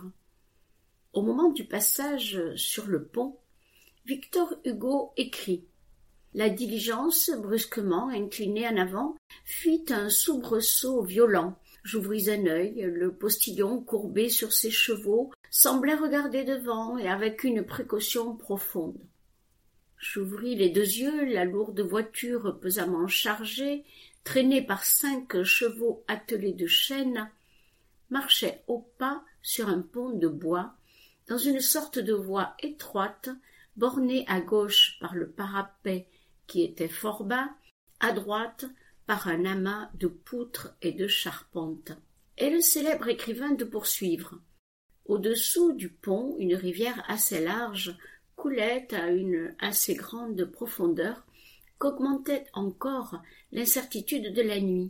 Au moment du passage sur le pont, Victor Hugo écrit « La diligence, brusquement inclinée en avant, fit un soubresaut violent. J'ouvris un œil, le postillon courbé sur ses chevaux semblait regarder devant et avec une précaution profonde. J'ouvris les 2 yeux, la lourde voiture pesamment chargée, traînée par 5 chevaux attelés de chaînes, marchait au pas sur un pont de bois, dans une sorte de voie étroite, bornée à gauche par le parapet qui était fort bas, à droite par un amas de poutres et de charpentes. Et le célèbre écrivain de poursuivre. Au-dessous du pont, une rivière assez large coulait à une assez grande profondeur qu'augmentait encore l'incertitude de la nuit.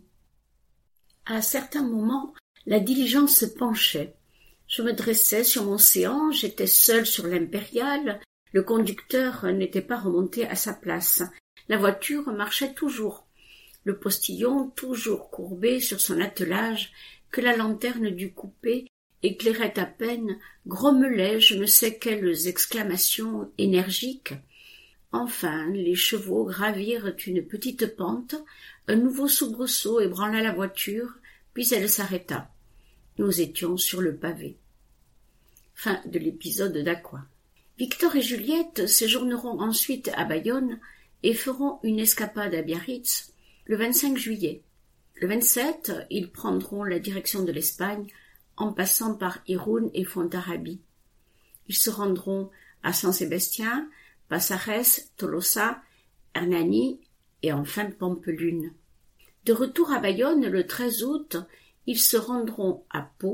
À certains moments, la diligence se penchait. Je me dressais sur mon séant, j'étais seul sur l'impériale, le conducteur n'était pas remonté à sa place. La voiture marchait toujours. Le postillon, toujours courbé sur son attelage, que la lanterne du coupé éclairait à peine, grommelait je ne sais quelles exclamations énergiques. Enfin, les chevaux gravirent une petite pente, un nouveau soubresaut ébranla la voiture, puis elle s'arrêta. Nous étions sur le pavé. Fin de l'épisode d'Aqua. Victor et Juliette séjourneront ensuite à Bayonne et feront une escapade à Biarritz le 25 juillet. Le 27, ils prendront la direction de l'Espagne en passant par Irún et Fontarrabie. Ils se rendront à Saint-Sébastien, Passares, Tolosa, Hernani et enfin Pampelune. De retour à Bayonne le 13 août, ils se rendront à Pau,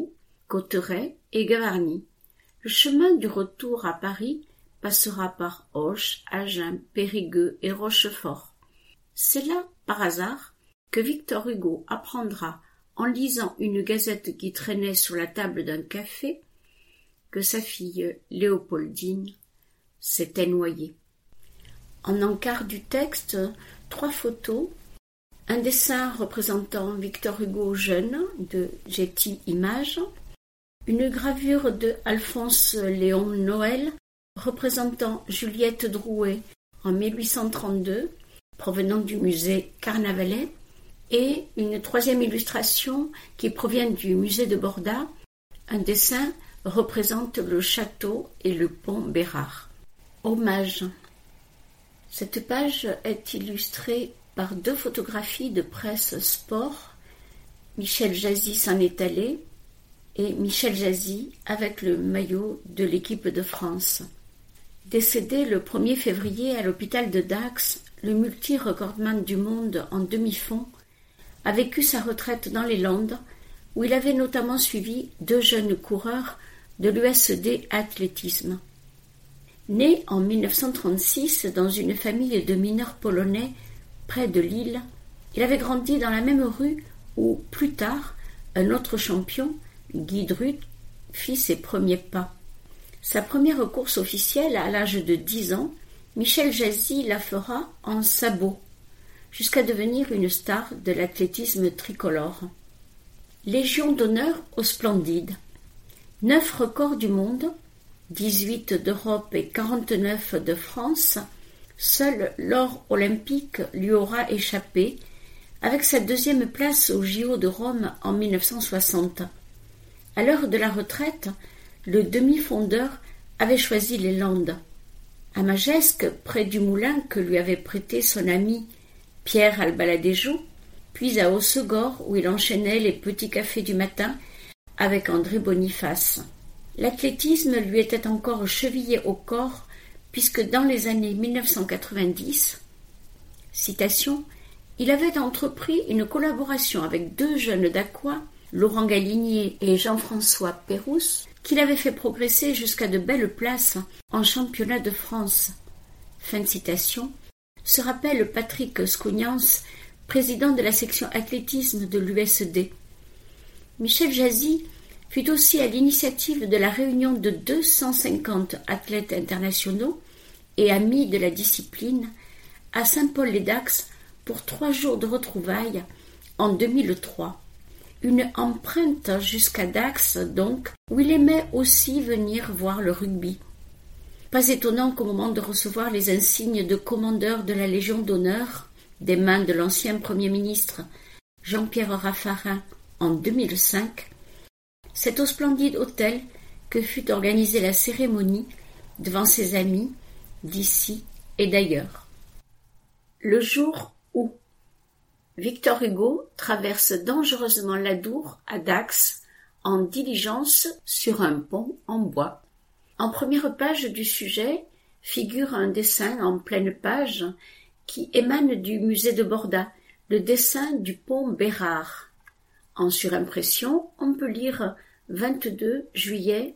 Cauterets et Gavarnie. Le chemin du retour à Paris passera par Auch, Agen, Périgueux et Rochefort. C'est là, par hasard, que Victor Hugo apprendra, en lisant une gazette qui traînait sur la table d'un café, que sa fille Léopoldine s'était noyée. En encart du texte, 3 photos, un dessin représentant Victor Hugo jeune de Getty Images, une gravure de Alphonse Léon Noël représentant Juliette Drouet en 1832, provenant du musée Carnavalet, et une 3e illustration qui provient du musée de Borda. Un dessin représente le château et le pont Bérard. Hommage. Cette page est illustrée par 2 photographies de presse sport. Michel Jazy s'en est allé et Michel Jazy avec le maillot de l'équipe de France. Décédé le 1er février à l'hôpital de Dax, le multi-recordman du monde en demi-fond a vécu sa retraite dans les Landes, où il avait notamment suivi 2 jeunes coureurs de l'USD athlétisme. Né en 1936 dans une famille de mineurs polonais près de Lille, il avait grandi dans la même rue où, plus tard, un autre champion, Guy Druth, fit ses premiers pas. Sa première course officielle à l'âge de 10 ans, Michel Jazy la fera en sabots, jusqu'à devenir une star de l'athlétisme tricolore. Légion d'honneur aux Splendides. 9 records du monde, 18 d'Europe et 49 de France, seul l'or olympique lui aura échappé, avec sa 2e place au JO de Rome en 1960. À l'heure de la retraite, le demi-fondeur avait choisi les Landes. À Magesque, près du moulin que lui avait prêté son ami Pierre Albaladejo, puis à Hossegor où il enchaînait les petits cafés du matin avec André Boniface. L'athlétisme lui était encore chevillé au corps puisque dans les années 1990, citation, il avait entrepris une collaboration avec 2 jeunes d'Aqua, Laurent Galinier et Jean-François Pérouse, qui l'avaient fait progresser jusqu'à de belles places en championnat de France. Fin de citation. Se rappelle Patrick Scognance, président de la section athlétisme de l'USD. Michel Jazy fut aussi à l'initiative de la réunion de 250 athlètes internationaux et amis de la discipline à Saint-Paul-les-Dax pour 3 jours de retrouvailles en 2003. Une empreinte jusqu'à Dax, donc, où il aimait aussi venir voir le rugby. Pas étonnant qu'au moment de recevoir les insignes de commandeur de la Légion d'honneur des mains de l'ancien Premier ministre Jean-Pierre Raffarin en 2005, c'est au splendide hôtel que fut organisée la cérémonie devant ses amis d'ici et d'ailleurs. Le jour où Victor Hugo traverse dangereusement l'Adour à Dax en diligence sur un pont en bois. En première page du sujet figure un dessin en pleine page qui émane du musée de Borda, le dessin du pont Bérard. En surimpression, on peut lire 22 juillet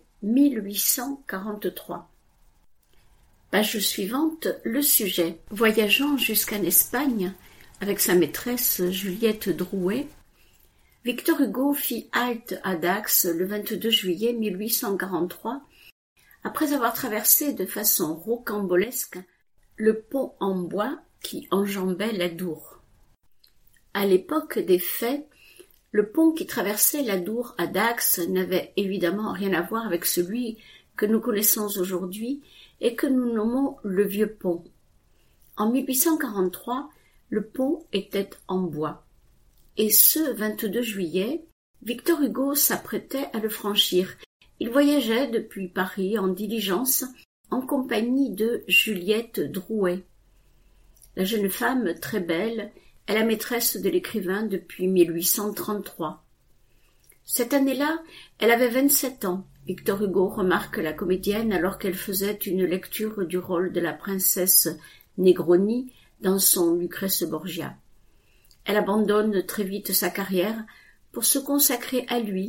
1843. Page suivante, le sujet. Voyageant jusqu'en Espagne avec sa maîtresse Juliette Drouet, Victor Hugo fit halte à Dax le 22 juillet 1843 après avoir traversé de façon rocambolesque le pont en bois qui enjambait l'Adour. À l'époque des faits, le pont qui traversait l'Adour à Dax n'avait évidemment rien à voir avec celui que nous connaissons aujourd'hui et que nous nommons le Vieux Pont. En 1843, le pont était en bois. Et ce 22 juillet, Victor Hugo s'apprêtait à le franchir. Il voyageait depuis Paris en diligence en compagnie de Juliette Drouet. La jeune femme, très belle, est la maîtresse de l'écrivain depuis 1833. Cette année-là, elle avait 27 ans. Victor Hugo remarque la comédienne alors qu'elle faisait une lecture du rôle de la princesse Negroni dans son Lucrèce Borgia. Elle abandonne très vite sa carrière pour se consacrer à lui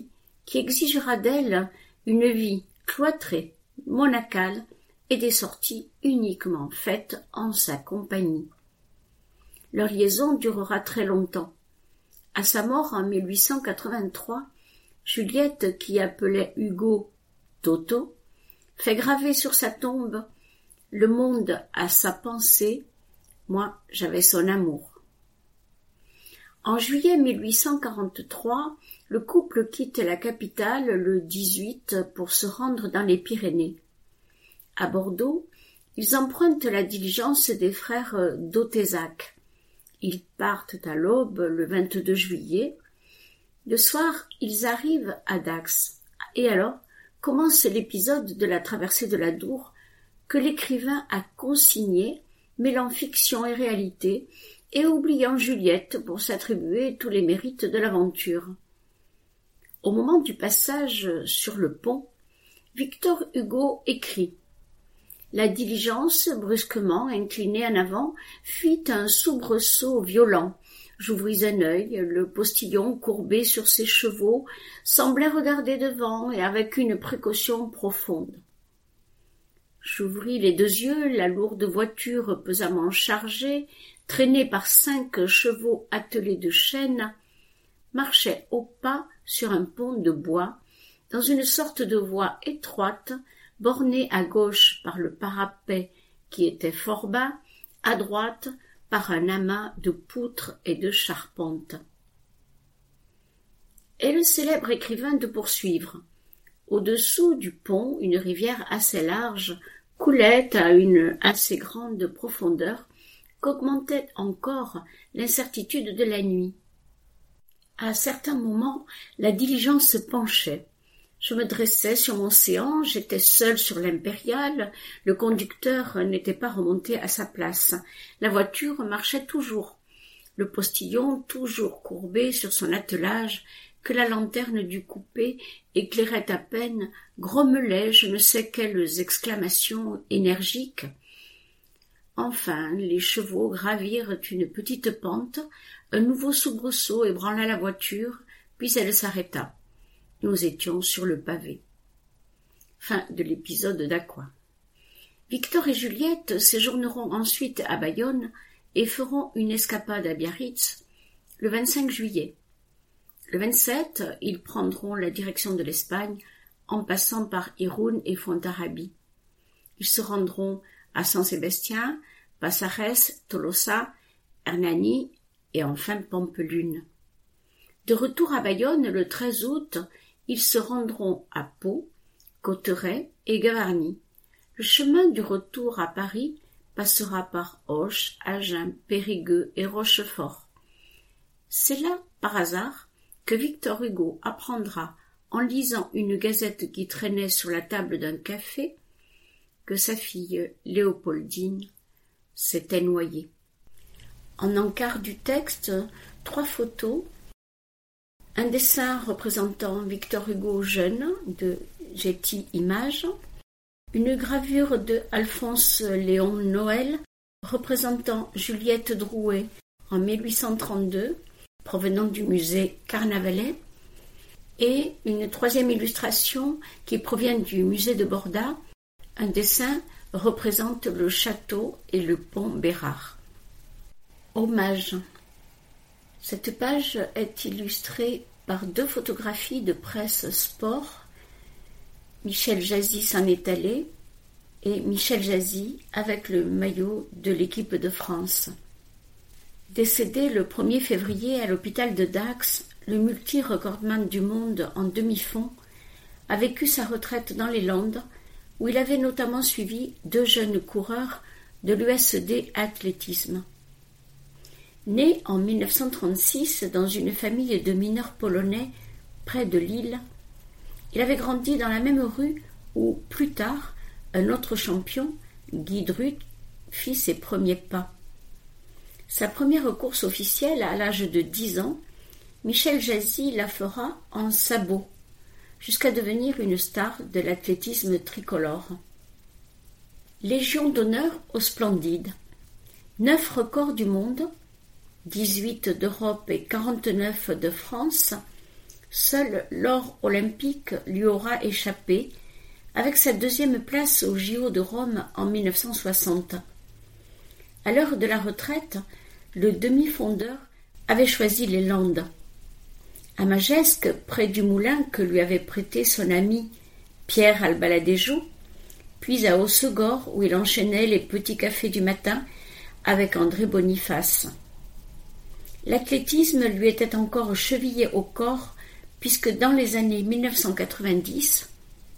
qui exigera d'elle une vie cloîtrée, monacale et des sorties uniquement faites en sa compagnie. Leur liaison durera très longtemps. À sa mort en 1883, Juliette, qui appelait Hugo Toto, fait graver sur sa tombe « Le monde a sa pensée, moi j'avais son amour ». En juillet 1843, le couple quitte la capitale le 18 pour se rendre dans les Pyrénées. À Bordeaux, ils empruntent la diligence des frères d'Autézac. Ils partent à l'aube le 22 juillet. Le soir, ils arrivent à Dax. Et alors commence l'épisode de la traversée de l'Adour que l'écrivain a consigné, mêlant fiction et réalité, et oubliant Juliette pour s'attribuer tous les mérites de l'aventure. Au moment du passage sur le pont, Victor Hugo écrit « La diligence, brusquement inclinée en avant, fit un soubresaut violent. J'ouvris un œil, le postillon, courbé sur ses chevaux, semblait regarder devant et avec une précaution profonde. J'ouvris les 2 yeux, la lourde voiture pesamment chargée, traînée par 5 chevaux attelés de chaînes, marchait au pas sur un pont de bois, dans une sorte de voie étroite, bornée à gauche par le parapet qui était fort bas, à droite par un amas de poutres et de charpentes. Et le célèbre écrivain de poursuivre. Au-dessous du pont, une rivière assez large coulait à une assez grande profondeur qu'augmentait encore l'incertitude de la nuit. À certains moments, la diligence se penchait. Je me dressais sur mon séant, j'étais seul sur l'impériale, le conducteur n'était pas remonté à sa place. La voiture marchait toujours, le postillon toujours courbé sur son attelage, que la lanterne du coupé éclairait à peine, grommelait je ne sais quelles exclamations énergiques. Enfin, les chevaux gravirent une petite pente, un nouveau soubresaut ébranla la voiture, puis elle s'arrêta. Nous étions sur le pavé. Fin de l'épisode d'Aqua. Victor et Juliette séjourneront ensuite à Bayonne et feront une escapade à Biarritz le 25 juillet. Le 27, ils prendront la direction de l'Espagne en passant par Irún et Fontarrabie. Ils se rendront à Saint-Sébastien, Passares, Tolosa, Hernani et enfin Pampelune. De retour à Bayonne le 13 août, ils se rendront à Pau, Cauterets et Gavarnie. Le chemin du retour à Paris passera par Auch, Agen, Périgueux et Rochefort. C'est là, par hasard, que Victor Hugo apprendra, en lisant une gazette qui traînait sur la table d'un café, que sa fille Léopoldine s'était noyée. En encart du texte, 3 photos, un dessin représentant Victor Hugo jeune de Getty Images, une gravure de Alphonse Léon Noël représentant Juliette Drouet en 1832, provenant du musée Carnavalet, et une 3e illustration qui provient du musée de Borda. Un dessin représente le château et le pont Bérard. Hommage. Cette page est illustrée par 2 photographies de presse sport. Michel Jazy s'en est allé et Michel Jazy avec le maillot de l'équipe de France. Décédé le 1er février à l'hôpital de Dax, le multi-recordman du monde en demi-fond a vécu sa retraite dans les Landes, où il avait notamment suivi 2 jeunes coureurs de l'USD Athlétisme. Né en 1936 dans une famille de mineurs polonais près de Lille, il avait grandi dans la même rue où, plus tard, un autre champion, Guy Druth, fit ses premiers pas. Sa première course officielle à l'âge de 10 ans, Michel Jazy la fera en sabots, jusqu'à devenir une star de l'athlétisme tricolore. Légion d'honneur aux Splendides. 9 records du monde, 18 d'Europe et 49 de France, Seul l'or olympique lui aura échappé, avec sa deuxième place au JO de Rome en 1960. À l'heure de la retraite, le demi-fondeur avait choisi les Landes. À Magescq, près du moulin que lui avait prêté son ami Pierre Albaladejo, puis à Hossegor où il enchaînait les petits cafés du matin avec André Boniface. L'athlétisme lui était encore chevillé au corps puisque dans les années 1990,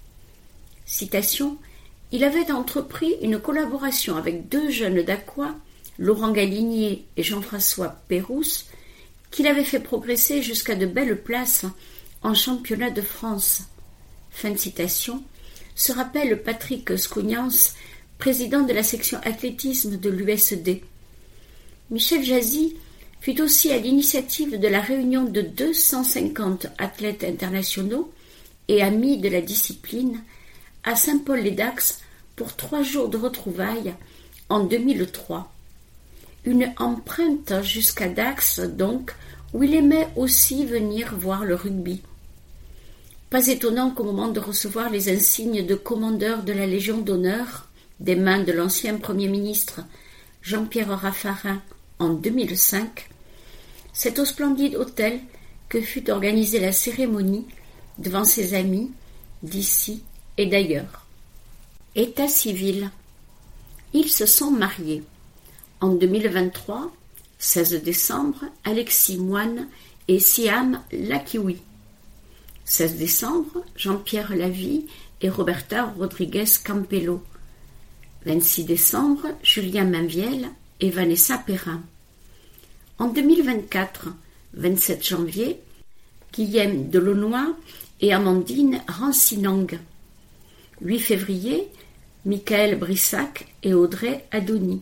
citation, il avait entrepris une collaboration avec deux jeunes Dacquois, Laurent Galinier et Jean-François Pérouse, qu'il avait fait progresser jusqu'à de belles places en championnat de France. Fin de citation, se rappelle Patrick Scognance, président de la section athlétisme de l'USD. Michel Jazzy fut aussi à l'initiative de la réunion de 250 athlètes internationaux et amis de la discipline à Saint-Paul-les-Dax pour 3 jours de retrouvailles en 2003. Une empreinte jusqu'à Dax, donc, où il aimait aussi venir voir le rugby. Pas étonnant qu'au moment de recevoir les insignes de commandeur de la Légion d'honneur des mains de l'ancien Premier ministre Jean-Pierre Raffarin en 2005, c'est au splendide hôtel que fut organisée la cérémonie devant ses amis d'ici et d'ailleurs. État civil. Ils se sont mariés. En 2023, 16 décembre, Alexis Moine et Siam Lakiwi. 16 décembre, Jean-Pierre Lavie et Roberta Rodriguez Campello. 26 décembre, Julien Mainviel et Vanessa Perrin. En 2024, 27 janvier, Guillaume Delaunoy et Amandine Rancinang. 8 février, Michael Brissac et Audrey Adouni.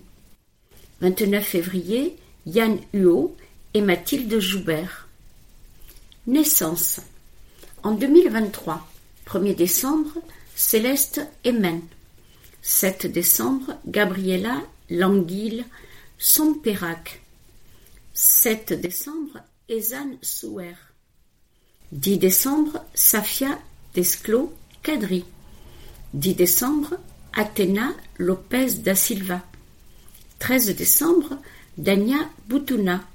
29 février, Yann Huot et Mathilde Joubert. Naissance. En 2023, 1er décembre, Céleste Emen. 7 décembre, Gabriela Languille Sompérac. 7 décembre, Ezanne Souer. 10 décembre, Safia Desclos Kadri. 10 décembre, Athéna Lopez da Silva. 13 décembre, Dania Boutuna.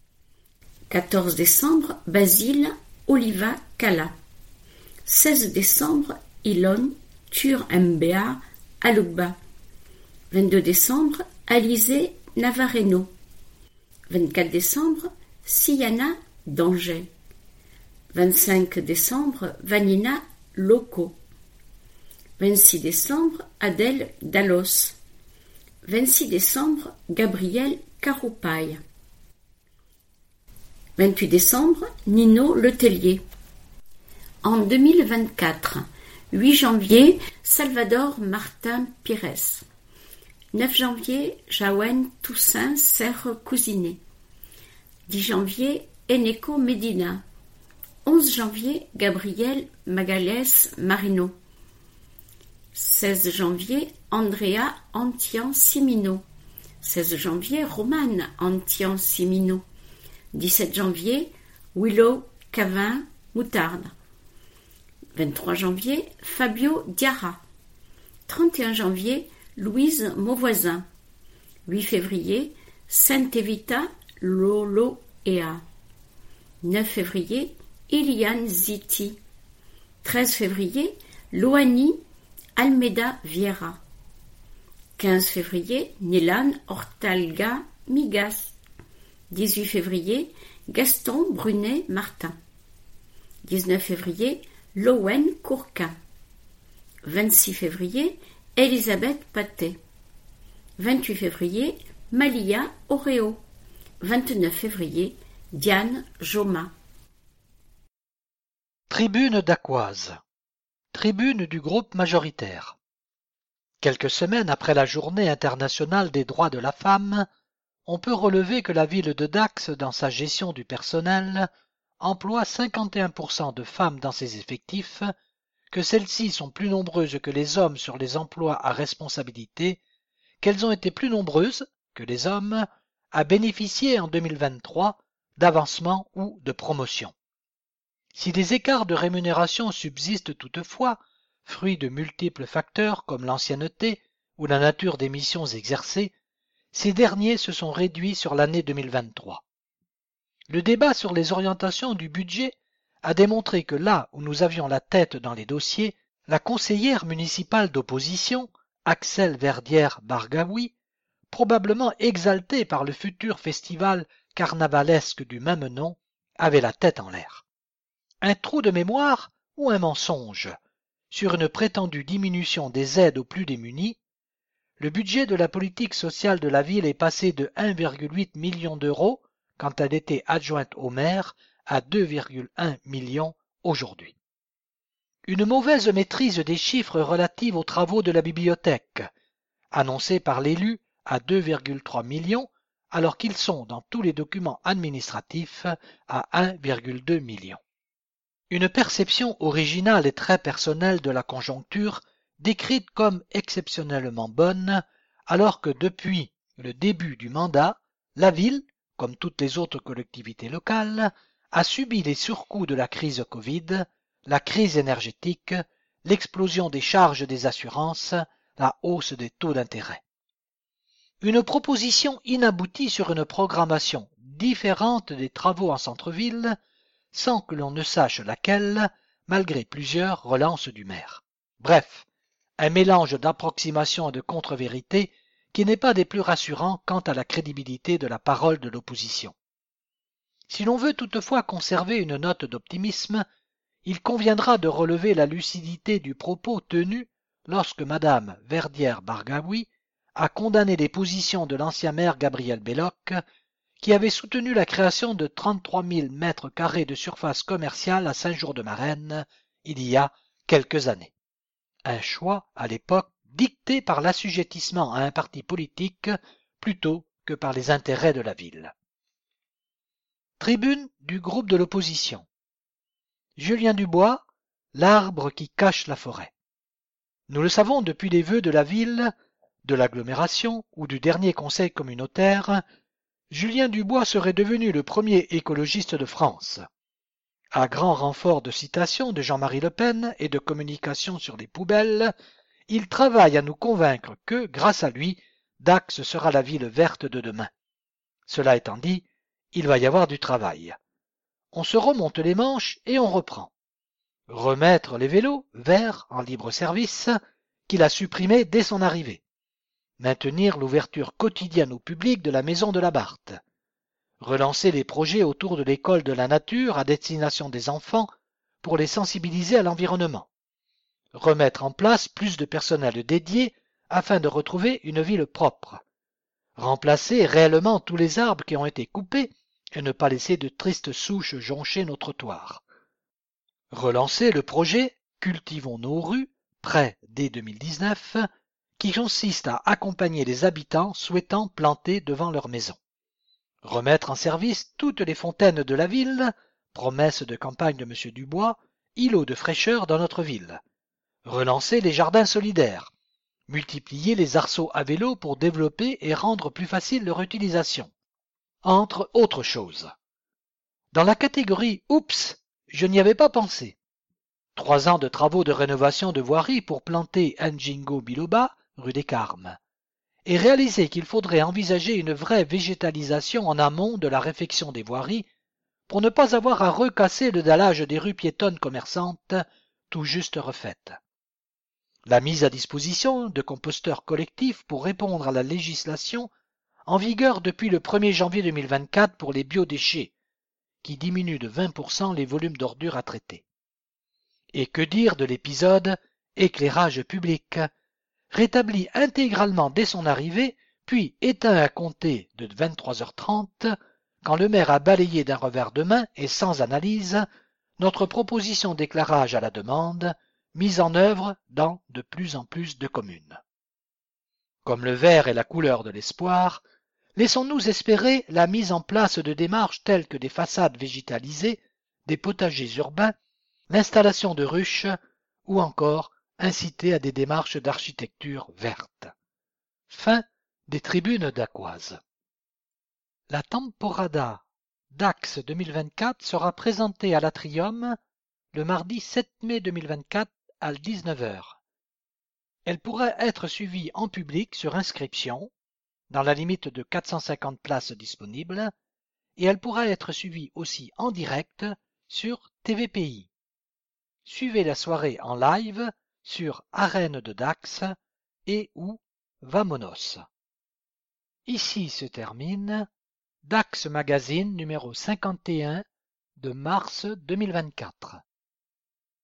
14 décembre, Basile Oliva Kala. 16 décembre, Ilon Tur Mbea Alugba. 22 décembre, Alizé Navareno. 24 décembre, Siana Danger. 25 décembre, Vanina Loco. 26 décembre, Adèle Dallos. 26 décembre, Gabriel Caroupaille. 28 décembre, Nino Letellier. En 2024, 8 janvier, Salvador Martin Pires. 9 janvier, Jaouen Toussaint Serre Cousinet. 10 janvier, Eneco Medina. 11 janvier, Gabriel Magalès Marino. 16 janvier, Andrea Antian Simino. 16 janvier, Romane Antian Simino. 17 janvier, Willow Cavin Moutarde. 23 janvier, Fabio Diarra. 31 janvier, Louise Mauvoisin. 8 février, Sainte Evita Lolo Ea. 9 février, Iliane Ziti. 13 février, Loani Almeida Vieira. 15 février, Nilan Hortalga Migas. 18 février, Gaston Brunet Martin. 19 février, Lowen Courquin. 26 février, Elisabeth Patet. 28 février, Malia Oreo. 29 février, Diane Joma. Tribune dacquoise. Tribune du groupe majoritaire. Quelques semaines après la Journée internationale des droits de la femme, on peut relever que la ville de Dax, dans sa gestion du personnel, emploie 51% de femmes dans ses effectifs, que celles-ci sont plus nombreuses que les hommes sur les emplois à responsabilité, qu'elles ont été plus nombreuses que les hommes à bénéficier en 2023 d'avancement ou de promotion. Si des écarts de rémunération subsistent toutefois, fruit de multiples facteurs comme l'ancienneté ou la nature des missions exercées, ces derniers se sont réduits sur l'année 2023. Le débat sur les orientations du budget a démontré que là où nous avions la tête dans les dossiers, la conseillère municipale d'opposition, Axelle Verdière-Bargaoui, probablement exaltée par le futur festival carnavalesque du même nom, avait la tête en l'air. Un trou de mémoire ou un mensonge sur une prétendue diminution des aides aux plus démunis, le budget de la politique sociale de la ville est passé de 1,8 million d'euros quand elle était adjointe au maire à 2,1 millions aujourd'hui. Une mauvaise maîtrise des chiffres relatifs aux travaux de la bibliothèque, annoncés par l'élu à 2,3 millions alors qu'ils sont dans tous les documents administratifs à 1,2 million. Une perception originale et très personnelle de la conjoncture décrite comme exceptionnellement bonne, alors que depuis le début du mandat, la ville, comme toutes les autres collectivités locales, a subi les surcoûts de la crise Covid, la crise énergétique, l'explosion des charges des assurances, la hausse des taux d'intérêt. Une proposition inaboutie sur une programmation différente des travaux en centre-ville, sans que l'on ne sache laquelle, malgré plusieurs relances du maire. Bref, un mélange d'approximations et de contre-vérités qui n'est pas des plus rassurants quant à la crédibilité de la parole de l'opposition. Si l'on veut toutefois conserver une note d'optimisme, il conviendra de relever la lucidité du propos tenu lorsque Madame Verdière-Bargaoui a condamné les positions de l'ancien maire Gabriel Belloc, qui avait soutenu la création de 33 000 mètres carrés de surface commerciale à Saint-Jour-de-Marennes il y a quelques années. Un choix, à l'époque, dicté par l'assujettissement à un parti politique plutôt que par les intérêts de la ville. Tribune du groupe de l'opposition. Julien Dubois, l'arbre qui cache la forêt. Nous le savons depuis les vœux de la ville, de l'agglomération ou du dernier conseil communautaire, Julien Dubois serait devenu le premier écologiste de France. À grand renfort de citations de Jean-Marie Le Pen et de communication sur les poubelles, il travaille à nous convaincre que, grâce à lui, Dax sera la ville verte de demain. Cela étant dit, il va y avoir du travail. On se remonte les manches et on reprend. Remettre les vélos verts en libre service, qu'il a supprimés dès son arrivée. Maintenir l'ouverture quotidienne au public de la maison de la Barthe. Relancer les projets autour de l'école de la nature à destination des enfants pour les sensibiliser à l'environnement. Remettre en place plus de personnel dédié afin de retrouver une ville propre. Remplacer réellement tous les arbres qui ont été coupés et ne pas laisser de tristes souches joncher nos trottoirs. Relancer le projet Cultivons nos rues, prêt dès 2019, qui consiste à accompagner les habitants souhaitant planter devant leur maison. Remettre en service toutes les fontaines de la ville, promesse de campagne de M. Dubois, îlot de fraîcheur dans notre ville. Relancer les jardins solidaires. Multiplier les arceaux à vélo pour développer et rendre plus facile leur utilisation. Entre autres choses. Dans la catégorie « Oups », je n'y avais pas pensé. 3 ans de travaux de rénovation de voirie pour planter Njingo Biloba, rue des Carmes, et réaliser qu'il faudrait envisager une vraie végétalisation en amont de la réfection des voiries pour ne pas avoir à recasser le dallage des rues piétonnes commerçantes tout juste refaites. La mise à disposition de composteurs collectifs pour répondre à la législation en vigueur depuis le 1er janvier 2024 pour les biodéchets, qui diminue de 20% les volumes d'ordures à traiter. Et que dire de l'épisode éclairage public, rétabli intégralement dès son arrivée, puis éteint à compter de 23h30, quand le maire a balayé d'un revers de main et sans analyse notre proposition d'éclairage à la demande, mise en œuvre dans de plus en plus de communes. Comme le vert est la couleur de l'espoir, laissons-nous espérer la mise en place de démarches telles que des façades végétalisées, des potagers urbains, l'installation de ruches ou encore inciter à des démarches d'architecture verte. Fin des tribunes dacquoises. La temporada Dax 2024 sera présentée à l'Atrium le mardi 7 mai 2024 à 19h. Elle pourra être suivie en public sur inscription, dans la limite de 450 places disponibles, et elle pourra être suivie aussi en direct sur TVPI. Suivez la soirée en live sur Arène de Dax et ou Vamonos. Ici se termine Dax Magazine numéro 51 de mars 2024.